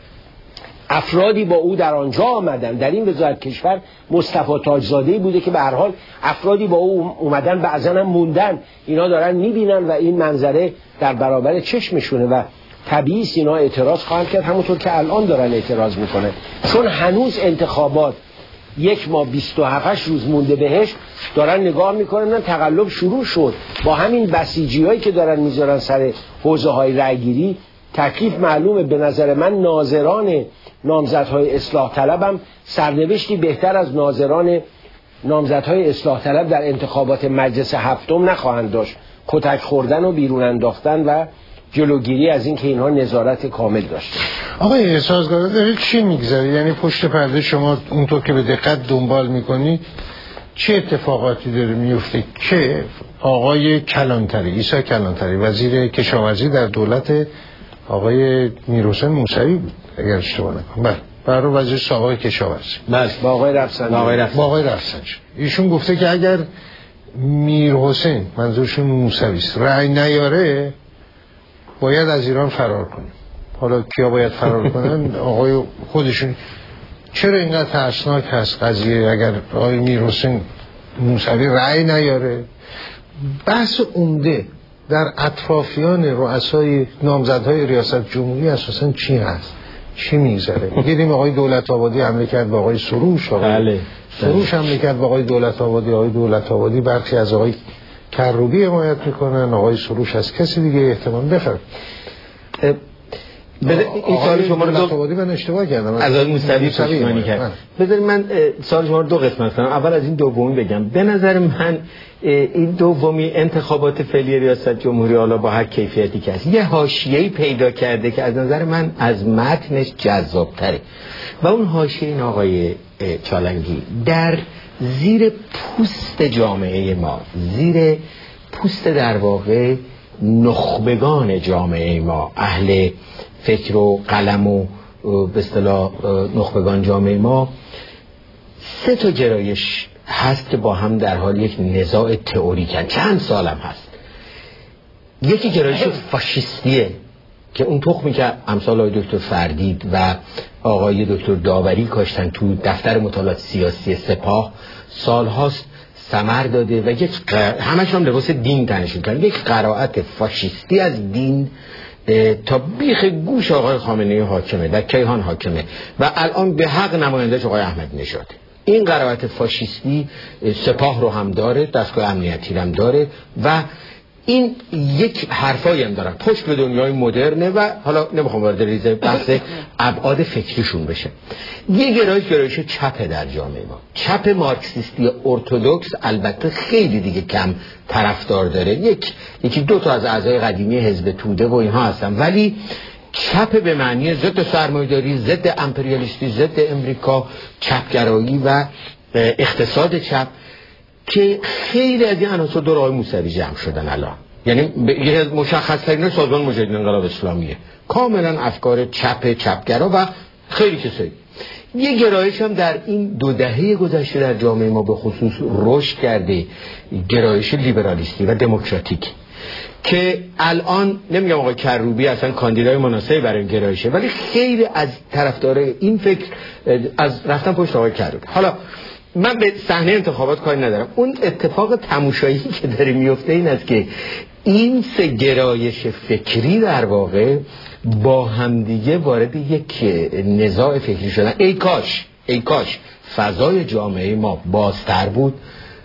افرادی با او در آنجا آمدن. در این وزارت کشور مصطفی تاجزاده‌ای بوده که به هر حال افرادی با او اومدن بعضا هم موندن. اینا دارن میبینن و این منظره در برابر چشمشونه و طبیعی است اینا اعتراض خواهند کرد، همونطور که الان دارن اعتراض میکنن، چون هنوز انتخابات یک ماه بیست و هفت روز مونده بهش. دارن نگاه میکنن تقلب شروع شد با همین بسیجی هایی که دارن میذارن سر حوزه های رأی گیری. تکلیف معلومه. به نظر من ناظران نامزدهای اصلاح طلبم سرنوشتی بهتر از ناظران نامزدهای اصلاح طلب در انتخابات مجلس هفتم نخواهند داشت. کتک خوردن و بیرون انداختن و جلوگیری از این که اینها نظارت کامل داشته. آقای سازگار داره چی میگذره؟ یعنی پشت پرده شما اونطور که به دقت دنبال میکنی چه اتفاقاتی داره میفته که آقای کلانتری، عیسی کلانتری، وزیر کشاورزی در دولت آقای میرحسین موسوی بود اگر اشتباه نکنم، بله، برای وزیر سابق کشاورزی، بله، با آقای رفسنجانی، با آقای رفسنجانی، ایشون گفته که اگر میرحسین، منظورشون موسوی است، رأی نیاره باید از ایران فرار کنیم. حالا کیا باید فرار کنن؟ آقای خودشون. چرا اینقدر ترسناک هست قضیه اگر آقای میرحسین موسوی رأی نیاره؟ بحث عمده در اطرافیان رؤسای نامزدهای ریاست جمهوری اساسا چی هست؟ چی میگذره؟ دیدیم آقای دولت آبادی حمله کرد به آقای سروش، آقای بله. سروش حمله کرد به آقای دولت آبادی، آقای دولت آبادی برخی از آقای کروبی حمایت میکنن، آقای سروش از کسی دیگه احتمال بفرم. بذار این سوال شما رو دو آبادی من اشتباه کردم، از آقای موسوی پشتیبانی کرد. بذار من سوال شما رو دو قسمت کنم. اول از این دومی بگم. به نظر من این دومی انتخابات فعلی ریاست جمهوری، حالا با هر کیفیتی که هست، یه حاشیه‌ای پیدا کرده که از نظر من از متنش جذاب‌تره و اون حاشیه این آقای چالنگی در زیر پوست جامعه ما، زیر پوست در واقع نخبگان جامعه ما، اهل فکر و قلم و به اصطلاح نخبگان جامعه ما، سه تا گرایش هست که با هم در حال یک نزاع تئوریکن، چند سالم هست. یکی گرایش فاشیستیه که اون تخمی که امثال آقای دکتر فردید و آقای دکتر داوری کاشتن تو دفتر مطالعات سیاسی سپاه سالهاست ثمر داده و یک قر... همش هم لباس دین تنشون کردن، یک قرائت فاشیستی از دین تا بیخ گوش آقای خامنه‌ای حاکمه، در کیهان حاکمه و الان به حق نماینده‌اش آقای احمد نژاد. این قرائت فاشیستی سپاه رو هم داره، دستگاه امنیتی رو هم داره و این یک حرفایی هم دارن پشت به دنیای مدرنه و حالا نمیخوام وارد ریز بحث ابعاد فکریشون بشه. یه گرایش گرایش چپه در جامعه ما، چپ مارکسیستی ارتدوکس البته خیلی دیگه کم طرفدار داره، یک یکی دو تا از اعضای قدیمی حزب توده و اینها هستن، ولی چپ به معنی ضد سرمایه‌داری، ضد امپریالیستی، ضد امریکا، چپگرایی و اقتصاد چپ که خیلی از این عناصر دور آقای موسوی جمع شدن الان. یعنی یه مشخص ترین سازمان مجاهدین انقلاب اسلامیه، کاملا افکار چپ چپگرا و خیلی کسایی. یه گرایش هم در این دو دهه گذشته در جامعه ما به خصوص رشد کرده، گرایش لیبرالیستی و دموکراتیک که الان نمیگم آقای کروبی اصلا کاندیدای مناسبی برای این گرایشه، ولی خیلی از طرفدار این فکر از رفتن پشت آقای کروبی. حالا من به صحنه انتخابات کاری ندارم، اون اتفاق تماشایی که داره میفته این است که این سه گرایش فکری در واقع با همدیگه وارد یک نزاع فکری شدن. ای کاش ای کاش فضای جامعه ما بازتر بود،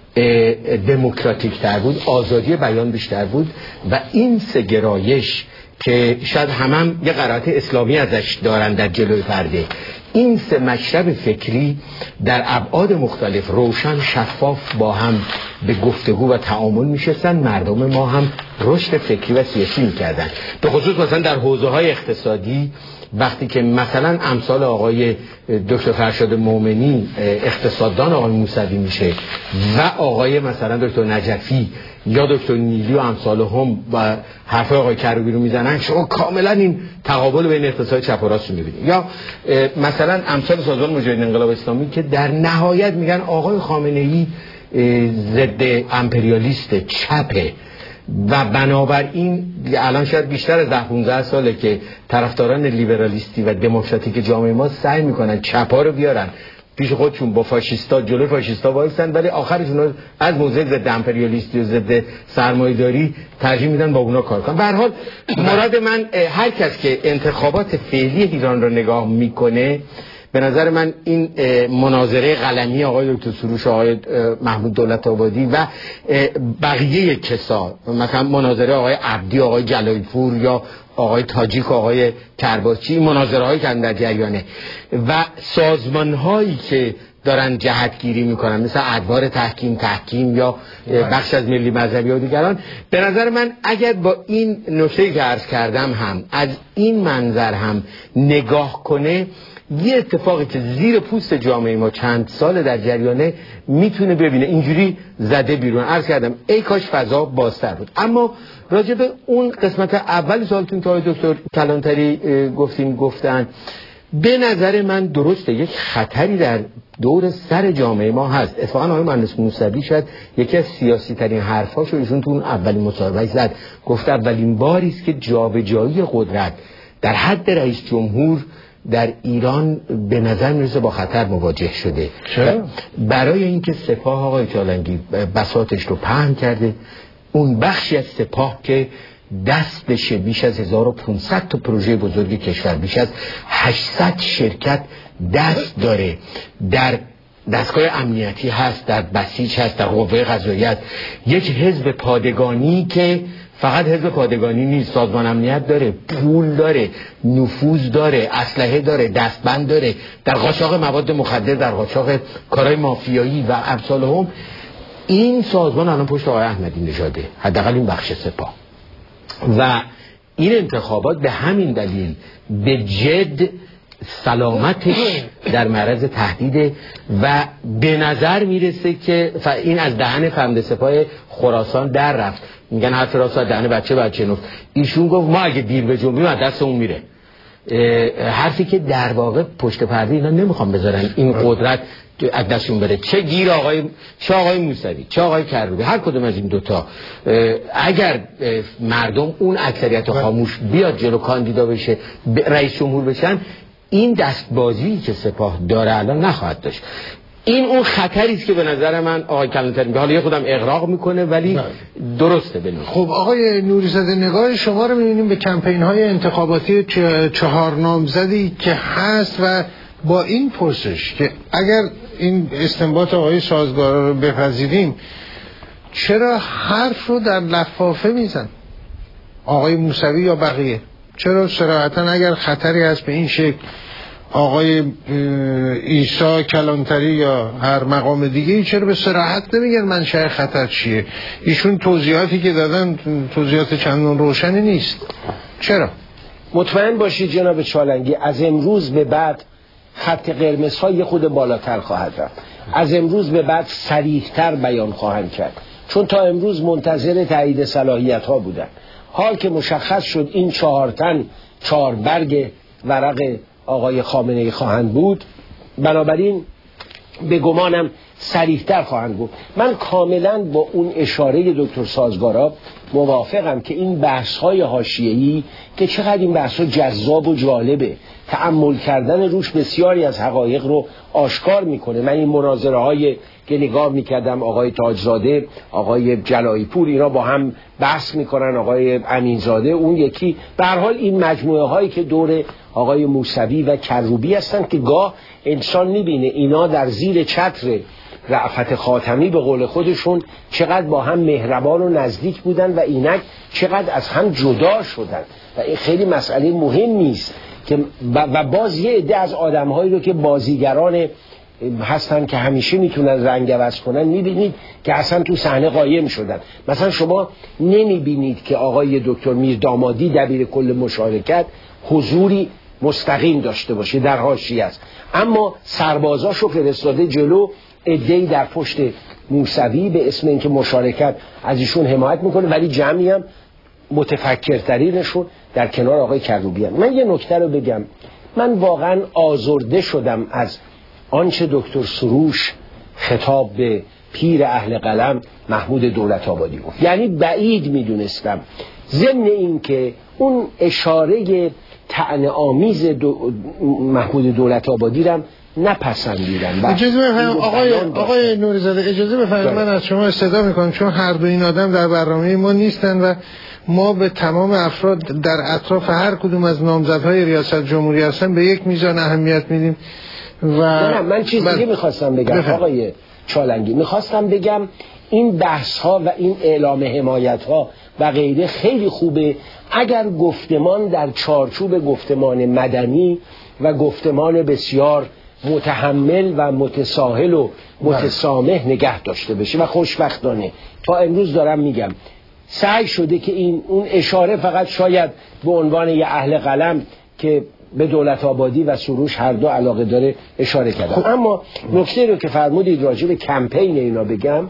دموکراتیک تر بود، آزادی بیان بیشتر بود و این سه گرایش که شاید هم, هم یه قرائت اسلامی ازش دارن در جلوی پرده، این سه مشرب فکری در ابعاد مختلف روشن شفاف با هم به گفتگو و تعامل میشستن، مردم ما هم رشد فکری و سیاسی میکردن. به خصوص مثلا در حوزه های اقتصادی وقتی که مثلا امثال آقای دکتر فرشاد مومنی اقتصاددان آقای موسوی میشه و آقای مثلا دکتر نجفی یا دکتر نیلی و امثال هم و حرف آقای کروبی رو میزنن، شما کاملا این تقابل بین اقتصاد چپ و راست رو میبینید. یا مثلا امثال سازمان مجاهدین انقلاب اسلامی که در نهایت میگن آقای خامنه‌ای ضد امپریالیست چپه و بنابراین الان شاید بیشتر از ده پانزده ساله که طرفداران لیبرالیستی و دموکراتیک جامعه ما سعی میکنن چپا رو بیارن پیش خودشون، با فاشیستا جلوی فاشیستا وایسن، ولی آخرشون از موضع ضد امپریالیستی و ضد سرمایه‌داری ترجیح میدن با اونا کار کنن. به هر حال مراد من هر کس که انتخابات فعلی ایران رو نگاه میکنه، به نظر من این مناظره قلمی آقای دکتر سروش، آقای محمود دولت آبادی و بقیه کسا، مثلا مناظره آقای عبدی، آقای جلالپور یا آقای تاجیک و آقای کرباسچی، مناظره هایی که در جریانه و سازمان هایی که دارن جهتگیری میکنن مثل ادوار تحکیم تحکیم یا بخش از ملی مذهبی و دیگران، به نظر من اگر با این نکته که عرض کردم هم از این منظر هم نگاه کنه، یه اتفاقی که زیر پوست جامعه ما چند سال در جریانه میتونه ببینه اینجوری زده بیرون. عرض کردم ای کاش فضا بازتر بود. اما راجع به اون قسمت اول سوالتون که آقای دکتر کلانتری گفتیم گفتن، به نظر من درسته یک خطری در دور سر جامعه ما هست. اتفاقا آقای مهندس موسوی شاید یکی از سیاسی ترین حرفاشو ایشون تو اون اولین مصاحبه زد، گفت اولین باری است که جابجایی قدرت در حد رئیس جمهور در ایران به نظر میرسه با خطر مواجه شده. برای اینکه سپاه آقای چالنگی بساطش رو پهن کرده، اون بخشی از سپاه که دست بشه بیش از هزار و پانصد تا پروژه بزرگ کشور، بیش از هشتصد شرکت دست داره، در دستگاه امنیتی هست، در بسیج هست، در قوه قضاییه هست، یک حزب پادگانی که فقط حزب پادگانی نیست، سازمان امنیت داره، پول داره، نفوذ داره، اسلحه داره، دستبند داره، در قاچاق مواد مخدر، در قاچاق کارهای مافیایی و امثال هم. این سازمان الان پشت آقای احمدی نژاده، حداقل این بخش سپاه، و این انتخابات به همین دلیل به جد سلامتش در معرض تهدید و به نظر میرسه که این از دهن فرمانده سپاه خراسان در رفت. میگن حرف راست از دهن بچه بچه نفت. ایشون گفت ما اگه دیر بجنبیم از دست اون میره. حرفی که در واقع پشت پرده اینا نمیخوام بذارن این قدرت از دستشون بره. چه گیر آقای چه آقای موسوی چه آقای کروبی، هر کدوم از این دوتا، اگر مردم اون اکثریت خاموش بیاد جلو کاندیدا بشه رئیس جمهور بشن، این دستبازی که سپاه داره الان نخواهد داشت. این اون خطری است که به نظر من آقای کلانتری میگه، حالا یه خودم اغراق میکنه ولی نه. درسته بنویسه. خب آقای نوری‌زاده، نگاه شما رو میبینیم به کمپین های انتخاباتی چهار نامزدی که هست و با این پرسش که اگر این استنباط آقای سازگارا رو بپذیریم، چرا حرف رو در لفافه میزن آقای موسوی یا بقیه؟ چرا صراحتا اگر خطری هست به این شکل آقای عیسی کلانتری یا هر مقام دیگه چرا به صراحت نمیگن منشأ خطر چیه؟ ایشون توضیحاتی که دادن توضیحات چندان روشنی نیست. چرا؟ مطمئن باشید جناب چالنگی، از امروز به بعد خط قرمزها یه خود بالاتر خواهد رفت. از امروز به بعد صریح‌تر بیان خواهند کرد، چون تا امروز منتظر تایید صلاحیت ها بودن. حال که مشخص شد این چهار تن چهار برگ ورق آقای خامنه‌ای خواهند بود، بنابراین به گمانم صریح‌تر خواهند بود. من کاملا با اون اشاره دکتر سازگارا موافقم که این بحث‌های حاشیه‌ای که چقدر این بحث‌ها جذاب و جالبه، تأمل کردن روش بسیاری از حقایق رو آشکار میکنه. من این مناظره‌های که نگاه میکردم، آقای تاجزاده، آقای جلایی پور، اینا با هم بحث میکنن، آقای امینزاده، اون یکی، به هر حال این مجموعه هایی که دور آقای موسوی و کروبی هستن که گاه انسان میبینه اینا در زیر چتر رأفت خاتمی به قول خودشون چقدر با هم مهربان و نزدیک بودن و اینک چقدر از هم جدا شدن و این خیلی مسئله مهمی است که و باز یه عده از آدم‌هایی رو که بازیگران هستن که همیشه میتونن رنگ عوض کنن میبینید که اصلا تو صحنه قایم شدن. مثلا شما نمیبینید که آقای دکتر میردامادی دبیر کل مشارکت حضوری مستقیم داشته باشه، در حاشیه است، اما سربازاشو فرستاده جلو، عده‌ای در پشت موسوی به اسم اینکه مشارکت از ایشون حمایت میکنه، ولی جمعی هم متفکرترینشون در کنار آقای کروبی هم. من یه نکته رو بگم، من واقعا آزرده شدم از آنچه دکتر سروش خطاب به پیر اهل قلم محمود دولت‌آبادی گفت. یعنی بعید میدونستم ضمن این که اون اشاره طعنه‌آمیز دو محمود دولت‌آبادی رم نپسندیدم. اجازه بفرمایید آقای آقای نوری‌زاده، اجازه بفرمایید من از شما استدعا میکنم، چون هر دو این آدم در برنامه ما نیستن و ما به تمام افراد در اطراف هر کدوم از نامزدهای ریاست جمهوری هستن به یک میزان اهمیت میدیم. و نه من چیز دیگه میخواستم بگم بفرم. آقای چالنگی، میخواستم بگم این بحث ها و این اعلام حمایت ها و غیره خیلی خوبه اگر گفتمان در چارچوب گفتمان مدنی و گفتمان بسیار متحمل و متساهل و متسامح نگه داشته بشه و خوشبختانه تا امروز دارم میگم سعی شده که این اون اشاره فقط شاید به عنوان یه اهل قلم که به دولت آبادی و سروش هر دو علاقه داره اشاره کردم. اما نکته رو که فرمودید راجع به کمپین اینا بگم،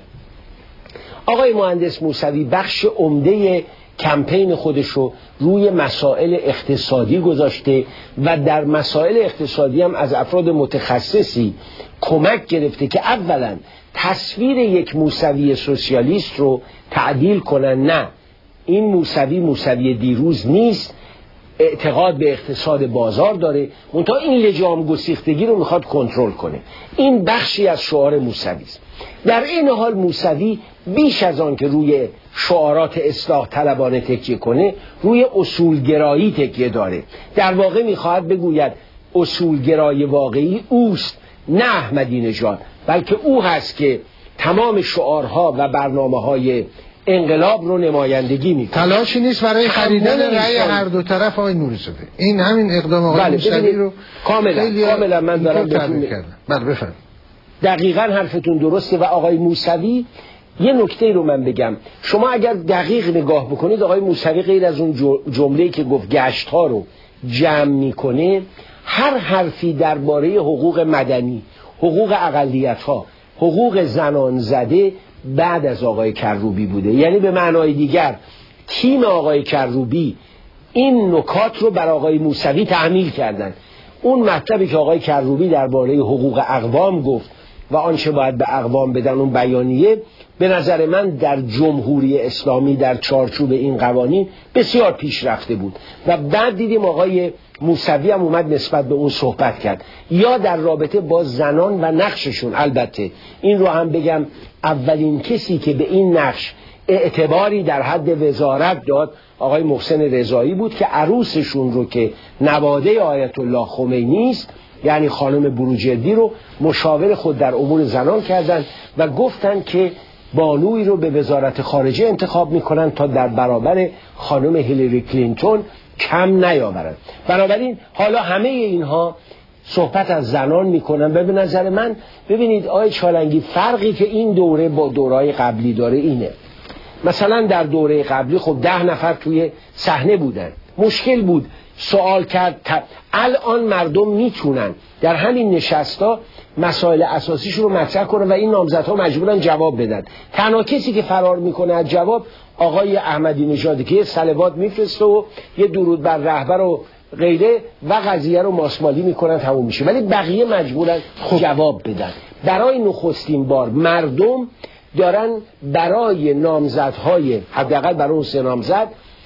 آقای مهندس موسوی بخش عمده کمپین خودش رو روی مسائل اقتصادی گذاشته و در مسائل اقتصادی هم از افراد متخصصی کمک گرفته که اولا تصویر یک موسوی سوسیالیست رو تعدیل کنن. نه، این موسوی موسوی دیروز نیست، اعتقاد به اقتصاد بازار داره، منتها این لجام گسیختگی رو میخواد کنترل کنه. این بخشی از شعار موسوی است. در این حال موسوی بیش از آن که روی شعارات اصلاح طلبانه تکیه کنه، روی اصولگرایی تکیه داره. در واقع میخواد بگوید اصولگرای واقعی اوست، نه احمدی نژاد، بلکه او هست که تمام شعارها و برنامه‌های انقلاب رو نمایندگی میکنه. تلاشی نیست برای خریدن رأی هر دو طرف آقای نوری‌زاده. این همین اقدام آقای موسوی رو کاملا کاملا من دارم بهتون میگم. بله بفرمایید. دقیقاً حرفتون درسته و آقای موسوی یه نکته رو من بگم، شما اگر دقیق نگاه بکنید آقای موسوی غیر از اون جمله‌ای که گفت گشت ها رو جمع میکنه، هر حرفی درباره حقوق مدنی، حقوق اقلیت ها، حقوق زنان زده بعد از آقای کروبی بوده. یعنی به معنای دیگر تیم آقای کروبی این نکات رو بر آقای موسوی تحمیل کردن. اون مطلبی که آقای کروبی درباره حقوق اقوام گفت و آنچه باید به اقوام بدن، اون بیانیه به نظر من در جمهوری اسلامی در چارچوب این قوانین بسیار پیشرفته بود و بعد دیدیم آقای موسوی هم اومد نسبت به اون صحبت کرد، یا در رابطه با زنان و نقششون. البته این رو هم بگم اولین کسی که به این نقش اعتباری در حد وزارت داد آقای محسن رضایی بود که عروسشون رو که نواده آیت الله خمینی است، یعنی خانم بروجردی رو مشاور خود در امور زنان کردند و گفتند که بانوی رو به وزارت خارجه انتخاب میکنن تا در برابر خانم هیلاری کلینتون کم نیاورن. بنابراین حالا همه اینها صحبت از زنان میکنن و به نظر من ببینید آقای چالنگی فرقی که این دوره با دورهای قبلی داره اینه. مثلا در دوره قبلی خب ده نفر توی صحنه بودن، مشکل بود سوال کرد. ت... الان مردم میتونن در همین نشستا مسائل اساسیش رو مطرح کنن و این نامزدها مجبورن جواب بدن. تنها کسی که فرار میکنه از جواب آقای احمدی نژادی که یه صلوات میفرسته و یه درود بر رهبر و غیره و قضیه رو ماسمالی میکنن، تموم میشه. ولی بقیه مجبورن جواب بدن. برای نخستین بار مردم دارن برای نامزدهای حداقل برای اون سه نامزد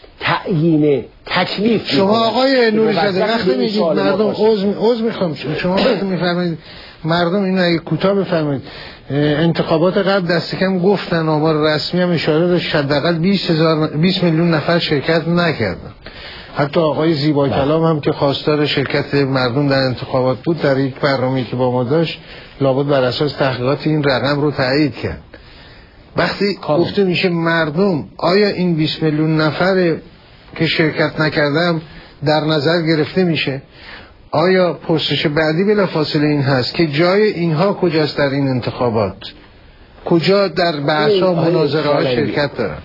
تعیین تکلیف. شما آقای نوری‌زاده وقتی میگید مردم عذر عذر میخوام، شما وقتی میفرمایید مردم، اینو اگه کوتاه بفرمایید، انتخابات قبل دست کم گفتن، آمار رسمی هم اشاره داشت حداقل بیست هزار بیست میلیون نفر شرکت نکردن. حتی آقای زیبا کلام هم که خواستار شرکت مردم در انتخابات بود، در یک برنامه‌ای که با ما داشت لابد بر اساس تحقیقات این رقم رو تایید کرد. وقتی گفته میشه مردم، آیا این بیست میلیون نفر که شرکت نکردم در نظر گرفته میشه؟ آیا پرسش بعدی بلافاصله این هست که جای اینها کجاست در این انتخابات؟ کجا در بحث‌ها مناظره‌ها شرکت دارن؟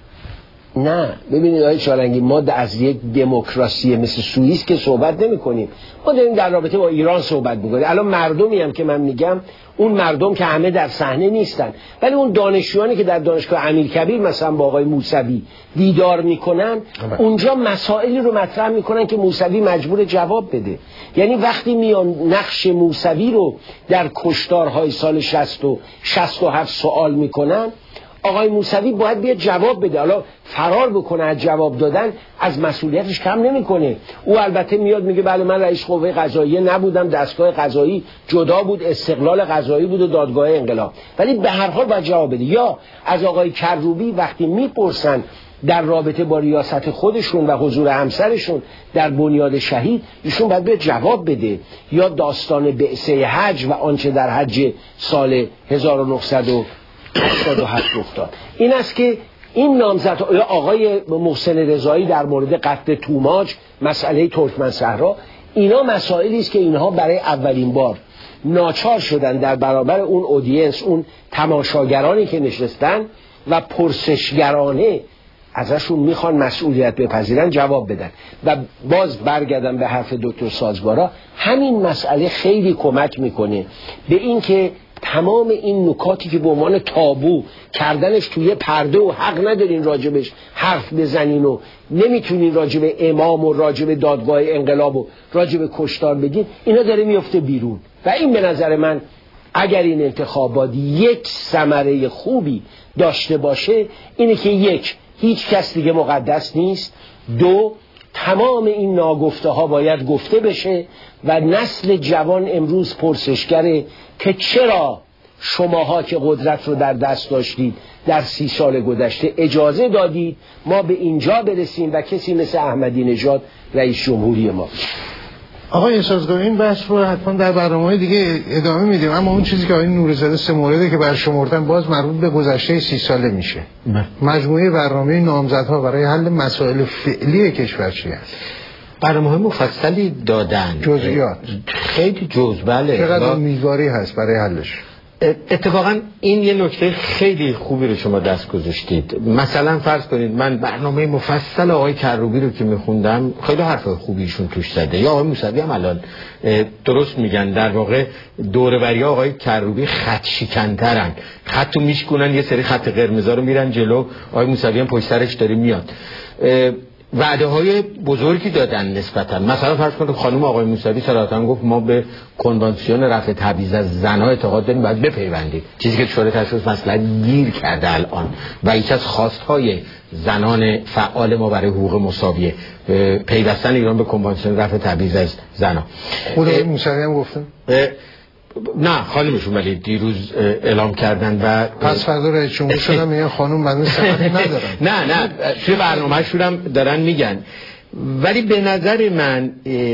نه ببینید آقای چالنگی، ما از یک دموکراسی مثل سوئیس که صحبت نمی کنیم، ما داریم در رابطه با ایران صحبت میکنیم. الان مردمی هم که من میگم اون مردم که همه در صحنه نیستن، ولی اون دانشجویانی که در دانشگاه امیرکبیر مثلا با آقای موسوی دیدار میکنن، اونجا مسائلی رو مطرح میکنن که موسوی مجبور جواب بده. یعنی وقتی میان نقش موسوی رو در کشتارهای سال شصت و شصت و هفت سوال میکنن، آقای موسوی باید بیاد جواب بده. حالا فرار بکنه از جواب دادن از مسئولیتش کم نمیکنه. او البته میاد میگه بله من رئیس قوه قضاییه نبودم، دستگاه قضایی جدا بود، استقلال قضایی بود و دادگاه انقلاب، ولی به هر حال باید جواب بده. یا از آقای کروبی وقتی میپرسن در رابطه با ریاست خودشون و حضور همسرشون در بنیاد شهید، ایشون باید بیاد جواب بده. یا داستان بعثه حج و آنچه در حج سال هزار و نهصد و هفتاد و هفت افتاد. این است که این نامزدها، یا آقای محسن رضایی در مورد قتل توماج، مسئله ترکمن صحرا، اینا مسائلی است که اینها برای اولین بار ناچار شدن در برابر اون اودینس، اون تماشاگرانی که نشستن و پرسشگرانه ازشون میخوان مسئولیت بپذیرن جواب بدن. و باز برگردم به حرف دکتر سازگارا، همین مسئله خیلی کمک میکنه به این که تمام این نکاتی که به عنوان تابو کردنش توی پرده و حق ندارین راجبش حرف بزنین و نمیتونین راجب امام و راجب دادگاه انقلاب و راجب کشتار بگین، اینا داره میفته بیرون. و این به نظر من اگر این انتخابات یک ثمره خوبی داشته باشه اینه که یک، هیچ کس دیگه مقدس نیست، دو، تمام این ناگفته ها باید گفته بشه و نسل جوان امروز پرسشگره که چرا شماها که قدرت رو در دست داشتید در سی سال گذشته اجازه دادید ما به اینجا برسیم و کسی مثل احمدی نژاد رئیس جمهوری ما بشه. آقای سازگاری این بحث رو حتما در برنامه‌های دیگه ادامه میدیم، اما اون چیزی که آقای نوری‌زاده سه مورده که برشمردن باز مربوط به گذشته سی ساله میشه. مجموعه برنامه نامزدها برای حل مسائل فعلی کشور چی است؟ برنامه‌های مفصلی دادن، جزئیات خیلی جزء، بله، چقدر امیدواری هست برای حلش؟ اتفاقا این یه نکته خیلی خوبی رو شما دست گذاشتید. مثلا فرض کنید من برنامه مفصل آقای کروبی رو که میخوندم خیلی حرف خوبیشون توش زده، یا آقای موسوی هم الان درست میگن، در واقع دوره‌وری آقای کروبی خط شکن‌ترن، خطو میشکنن، یه سری خط قرمزا رو میرن جلو، آقای موسوی هم پشت سرش داره میاد. وعده های بزرگی دادن نسبتا، مثلا فرض کنید خانم آقای موسوی صراحتاً گفت ما به کنوانسیون رفع تبعیض از زنها اعتقاد داریم، باید بپیوندید، چیزی که شورای تشخیص مسئله گیر کرده الان و یکی از خواستهای زنان فعال ما برای حقوق مساویه پیوستن ایران به کنوانسیون رفع تبعیض از زنها. خود آقای موسوی هم گفتن؟ نه خانمشون ولی دیروز اعلام کردن و پس فردا رئیس جمهور شدن میگن خانم بنده صفتی ندارن. نه نه توی برنامه‌شون هم دارن میگن، ولی به نظر من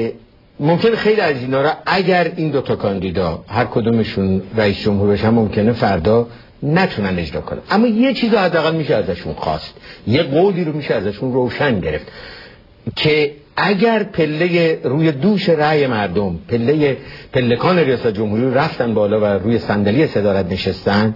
ممکن خیلی از اینا را اگر این دوتا کاندیدا هر کدومشون رئیس جمهور بشن ممکنه فردا نتونن اجرا کنن، اما یه چیز رو حداقل میشه ازشون خواست، یه قولی رو میشه ازشون روشن گرفت که اگر پله روی دوش رأی مردم، پله پلکان ریاست جمهوری رفتن بالا و روی صندلی صدارت نشستن،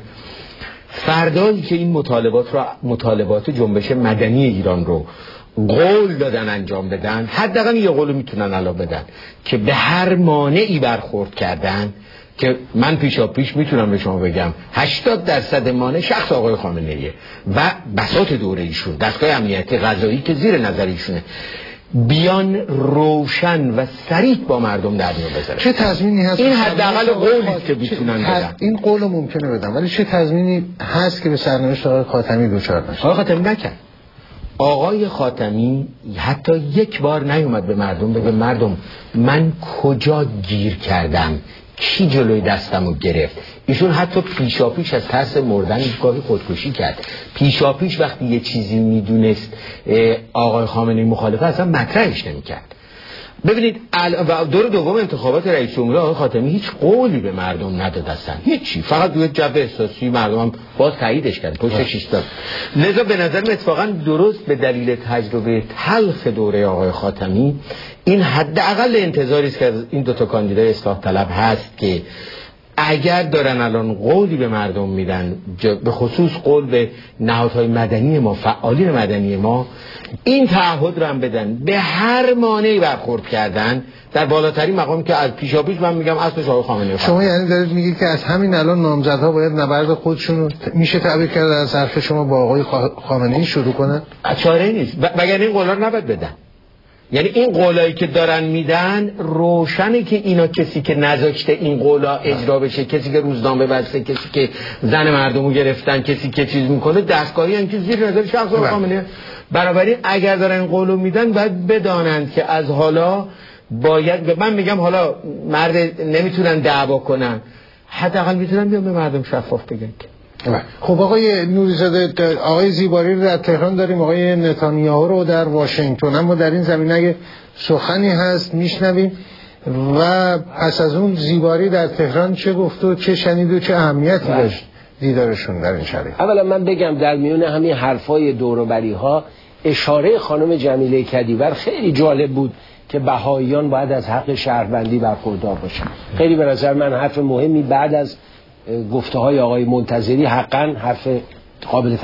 فردایی که این مطالبات را مطالبات جنبش مدنی ایران رو قول دادن انجام بدن، حداقل یه قول میتونن الان بدن که به هر مانعی برخورد کردن، که من پیشا پیش میتونم به شما بگم هشتاد درصد مانع شخص آقای خامنه‌ایه و بساط دوره ایشون، دستگاه امنیتی قضایی که زیر نظر ایشونه، بیان روشن و صریح با مردم در میون بذاره. چه تضمینی هست؟ این حداقل قولی که میتونن بدن. این قول ممکنه بدن، ولی چه تضمینی هست که به سرنوشت آقای خاتمی دوچار نشه؟ آقای خاتمی نکرد. آقای خاتمی حتی یک بار نیومد به مردم بگه مردم من کجا گیر کردم، کی جلوی دستمو گرفت. ایشون حتی پیشاپیش از ترس مردن گاهی خودکشی کرد. پیشاپیش وقتی یه چیزی میدونست آقای خامنه‌ای مخالفه اصلا مطرحش نمیکرد. ببینید و دور دوم انتخابات رئیس جمهور آقای خاتمی هیچ قولی به مردم نداد اصلا، هیچی، فقط روی جبهه احساسی مردم هم باز تاییدش کرد، پشتش ایستاد. لذا به نظر من اتفاقا درست به دلیل تجربه تلخ دوره آقای خاتمی این حداقل انتظاری است که از این دو تا کاندیدای اصلاح طلب هست که اگر دارن الان قولی به مردم میدن، به خصوص قول به نهادهای مدنی ما، فعالین مدنی ما، این تعهد رو هم بدن به هر مانعی برخورد کردن در بالاترین مقامی که از پیشاپیش من میگم اصلش آقای خامنه‌ای. شما یعنی دارید میگید که از همین الان نامزدها باید نبرد خودشون رو میشه تعبیر کرد از حرف شما با آقای خامنه‌ای شروع کنن؟ چاره نیست، وگرنه این قولا رو نباید بدن. یعنی این قولایی که دارن میدن روشنه که اینا کسی که نذاشته این قولا اجرا بشه، کسی که روزنامه بسته، کسی که زن مردمو گرفتن، کسی که چیز میکنه دستکاری هم که زیر نظر شخص آقای خامنه‌ای. بنابراین اگر دارن این قولو میدن باید بدانند که از حالا باید به من میگم حالا مرد نمیتونن دعوا کنن، حداقل میتونن بیان به مردم شفاف بگن. خب آقای نوری‌زاده، آقای زیباری رو در تهران داریم، آقای نتانیاهو رو در واشنگتن، اما در این زمینه اگه سخنی هست میشنویم. و پس از اون زیباری در تهران چه گفت و چه شنید و چه اهمیتی داشت؟ دیدارشون در این شرایط؟ اولا من بگم در میون همین حرفای دور و بری ها اشاره خانم جمیله کدیور خیلی جالب بود که بهائیان باید از حق شهروندی برخوردار باشن. خیلی به نظر من حرف مهمی بعد از گفته های آقای منتظری حقا حرف قابل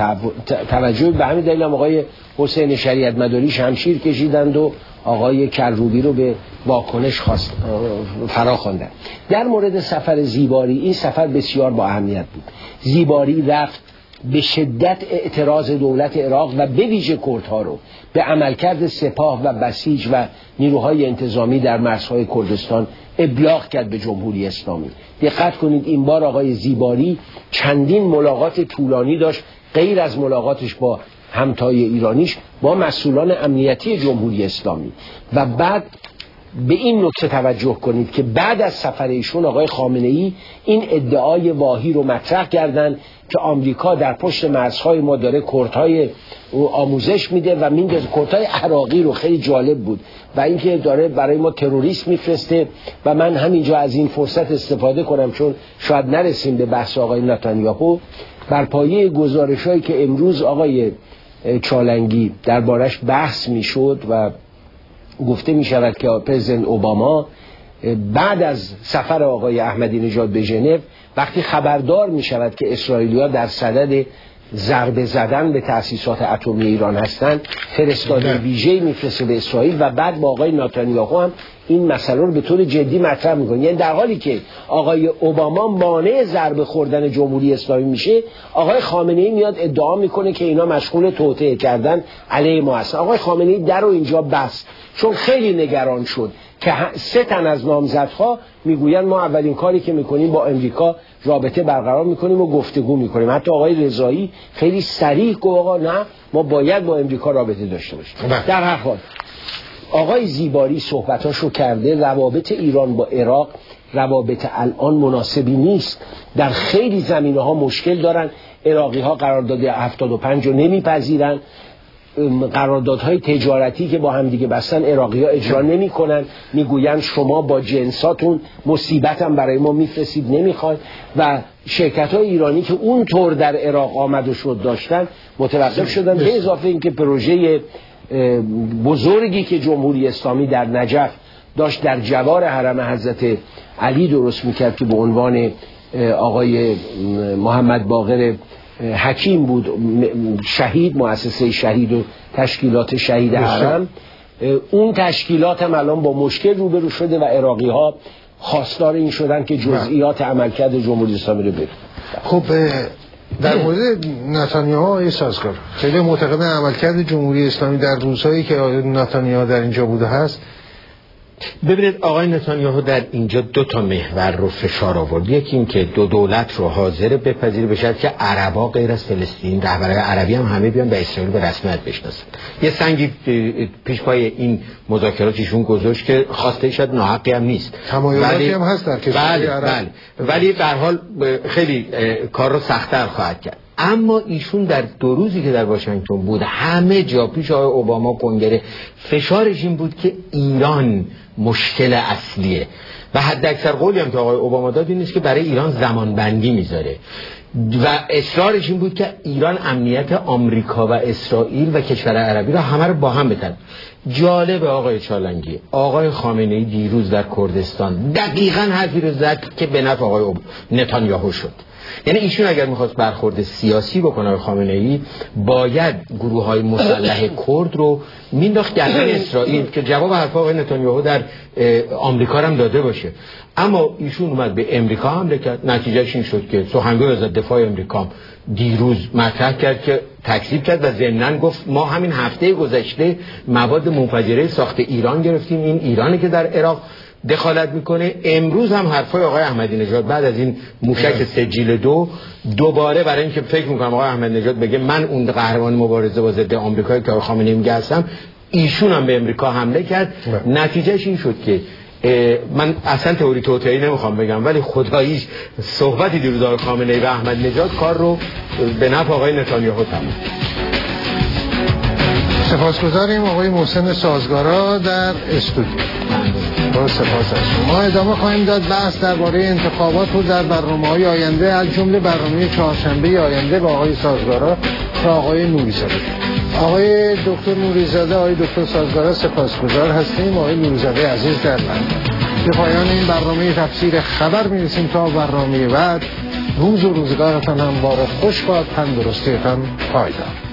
توجه. به همین دلیل هم آقای حسین شریعت مداری شمشیر کشیدند و آقای کروبی رو به واکنش خواست فرا خواندن. در مورد سفر زیباری، این سفر بسیار با اهمیت بود. زیباری رفت به شدت اعتراض دولت عراق و به ویژه کردها رو به عملکرد سپاه و بسیج و نیروهای انتظامی در مرزهای کردستان ابلاغ کرد به جمهوری اسلامی. دقت کنید این بار آقای زیباری چندین ملاقات طولانی داشت، غیر از ملاقاتش با همتای ایرانیش با مسئولان امنیتی جمهوری اسلامی. و بعد به این نکته توجه کنید که بعد از سفر ایشون آقای خامنه‌ای این ادعای واهی رو مطرح کردند که آمریکا در پشت مرزهای ما داره کردهای آموزش میده و میندازه کردهای عراقی رو. خیلی جالب بود و اینکه داره برای ما تروریست میفرسته. و من همینجا از این فرصت استفاده کنم چون شاید نرسیم به بحث آقای نتانیاهو، بر پایه گزارش‌هایی که امروز آقای چالنگی دربارش بحث میشد و گفته می شود که پرزیدنت اوباما بعد از سفر آقای احمدی نژاد به ژنو وقتی خبردار می شود که اسرائیلی‌ها در صدد ضربه زدن به تأسیسات اتمی ایران هستند، فرستاده ویژه‌ای میفرسته به اسرائیل و بعد با آقای نتانیاهو هم این مسئله رو به طور جدی مطرح میکنه. یعنی در حالی که آقای اوباما مانع ضربه خوردن جمهوری اسلامی میشه، آقای خامنه‌ای میاد ادعا میکنه که اینا مشغول توطئه کردن علیه ما هستن. آقای خامنه‌ای در رو اینجا بست چون خیلی نگران شد که سه تن از نامزدها میگویند ما اولین کاری که میکنیم با امریکا رابطه برقرار میکنیم و گفتگو میکنیم. حتی آقای رضایی خیلی صریح گفت آقا نه ما باید با امریکا رابطه داشته باشیم. در هر حال آقای زیباری صحبتاشو کرده. روابط ایران با عراق روابط الان مناسبی نیست. در خیلی زمینه ها مشکل دارن. عراقی ها قرارداد هفتاد و پنج رو نمیپذیرن. قراردادهای تجارتی که با هم دیگه بستن عراقی ها اجرا نمی کنن. میگوین شما با جنساتون مصیبت هم برای ما میفرستید نمیخواین. و شرکت های ایرانی که اونطور در عراق آمد و شد داشتن متوقف شدن. به اضافه اینکه پروژه بزرگی که جمهوری اسلامی در نجف داشت در جوار حرم حضرت علی درست میکرد که به عنوان آقای محمد باقر حکیم بود، شهید، مؤسسه شهید و تشکیلات شهید حرم، اون تشکیلات هم الان با مشکل روبرو شده و عراقی ها خواستار این شدن که جزئیات عملکرد جمهوری اسلامی رو ببینن. خب در مورد نتانیاهو آقای سازگار خیلی معتقد عملکرد جمهوری اسلامی در روزهایی که نتانیاهو در اینجا بوده هست. ببینید آقای نتانیاهو در اینجا دو تا محور رو فشار آورد. یکی این که دو دولت رو حاضر بپذیره بشه که عربا غیر از فلسطین، رهبران عربی هم همه بیان به اسرائیل به رسمیت بشناسن. یه سنگی پیش پای این مذاکراتشون گذاشت که خواسته شاید ناحقی هم نیست، تمایلاتی هم هست در کشورهای بله عرب، بله. ولی به هر حال خیلی کار رو سخت‌تر خواهد کرد. اما ایشون در دو روزی که در واشنگتن بود همه جا پیش آقای اوباما کنگره فشارش این بود که ایران مشکل اصلیه و حد اکثر قولی هم که آقای اوباما داد این نیست که برای ایران زمان بندی میذاره و اصرارش این بود که ایران امنیت آمریکا و اسرائیل و کشور عربی را همه رو با هم بتن. جالب آقای چالنگی، آقای خامنه‌ای دیروز در کردستان دقیقاً حرفی رو زد که به نفع آقای نتانیاهو شد. یعنی ایشون اگر میخواست برخورد سیاسی بکنه خامنه‌ای باید گروه‌های مسلح کرد رو مینداخت گردن اسرائیل که جواب حرف آقای نتانیاهو در آمریکا هم داده باشه. اما ایشون اومد به امریکا حمله کرد. نتیجهش این شد که سخنگوی وزارت دفاع امریکا دیروز مطرح کرد که تکذیب کرد و ضمناً گفت ما همین هفته گذشته مواد منفجره ساخت ایران گرفتیم، این ایرانی که در عراق دخالت میکنه. امروز هم حرفای آقای احمدی نژاد بعد از این موشک سجیل دو دوباره برای اینکه فکر میکنم آقای احمدی نژاد بگه من اون قهرمان مبارزه با ضد آمریکایی که آقای خامنه‌ای میگه هستم، ایشون هم به امریکا حمله کرد. نتیجهش این شد که من اصلا تئوری توطئه‌ای نمیخوام بگم ولی خداییش صحبتی دیروز آقای خامنه‌ای و احمدی نژاد کار رو به نفع آقای نتانیاهو تموم. سپاسگزاریم آقای محسن سازگارا در استودیو. با سپاس از شما. ادامه خواهیم داد بحث درباره انتخابات و در برنامه‌های آینده، از جمله برنامه چهارشنبه آینده با آقای سازگارا و آقای نوری‌زاده. آقای دکتر نوری‌زاده، آقای دکتر سازگارا سپاسگزار هستیم. آقای نوری‌زاده عزیز در لندن. به پایان این برنامه تفسیر خبر می‌رسیم. تا برنامه بعد، روز و روزگارتان هم بار خوش باد، تندرستیتان پایدار.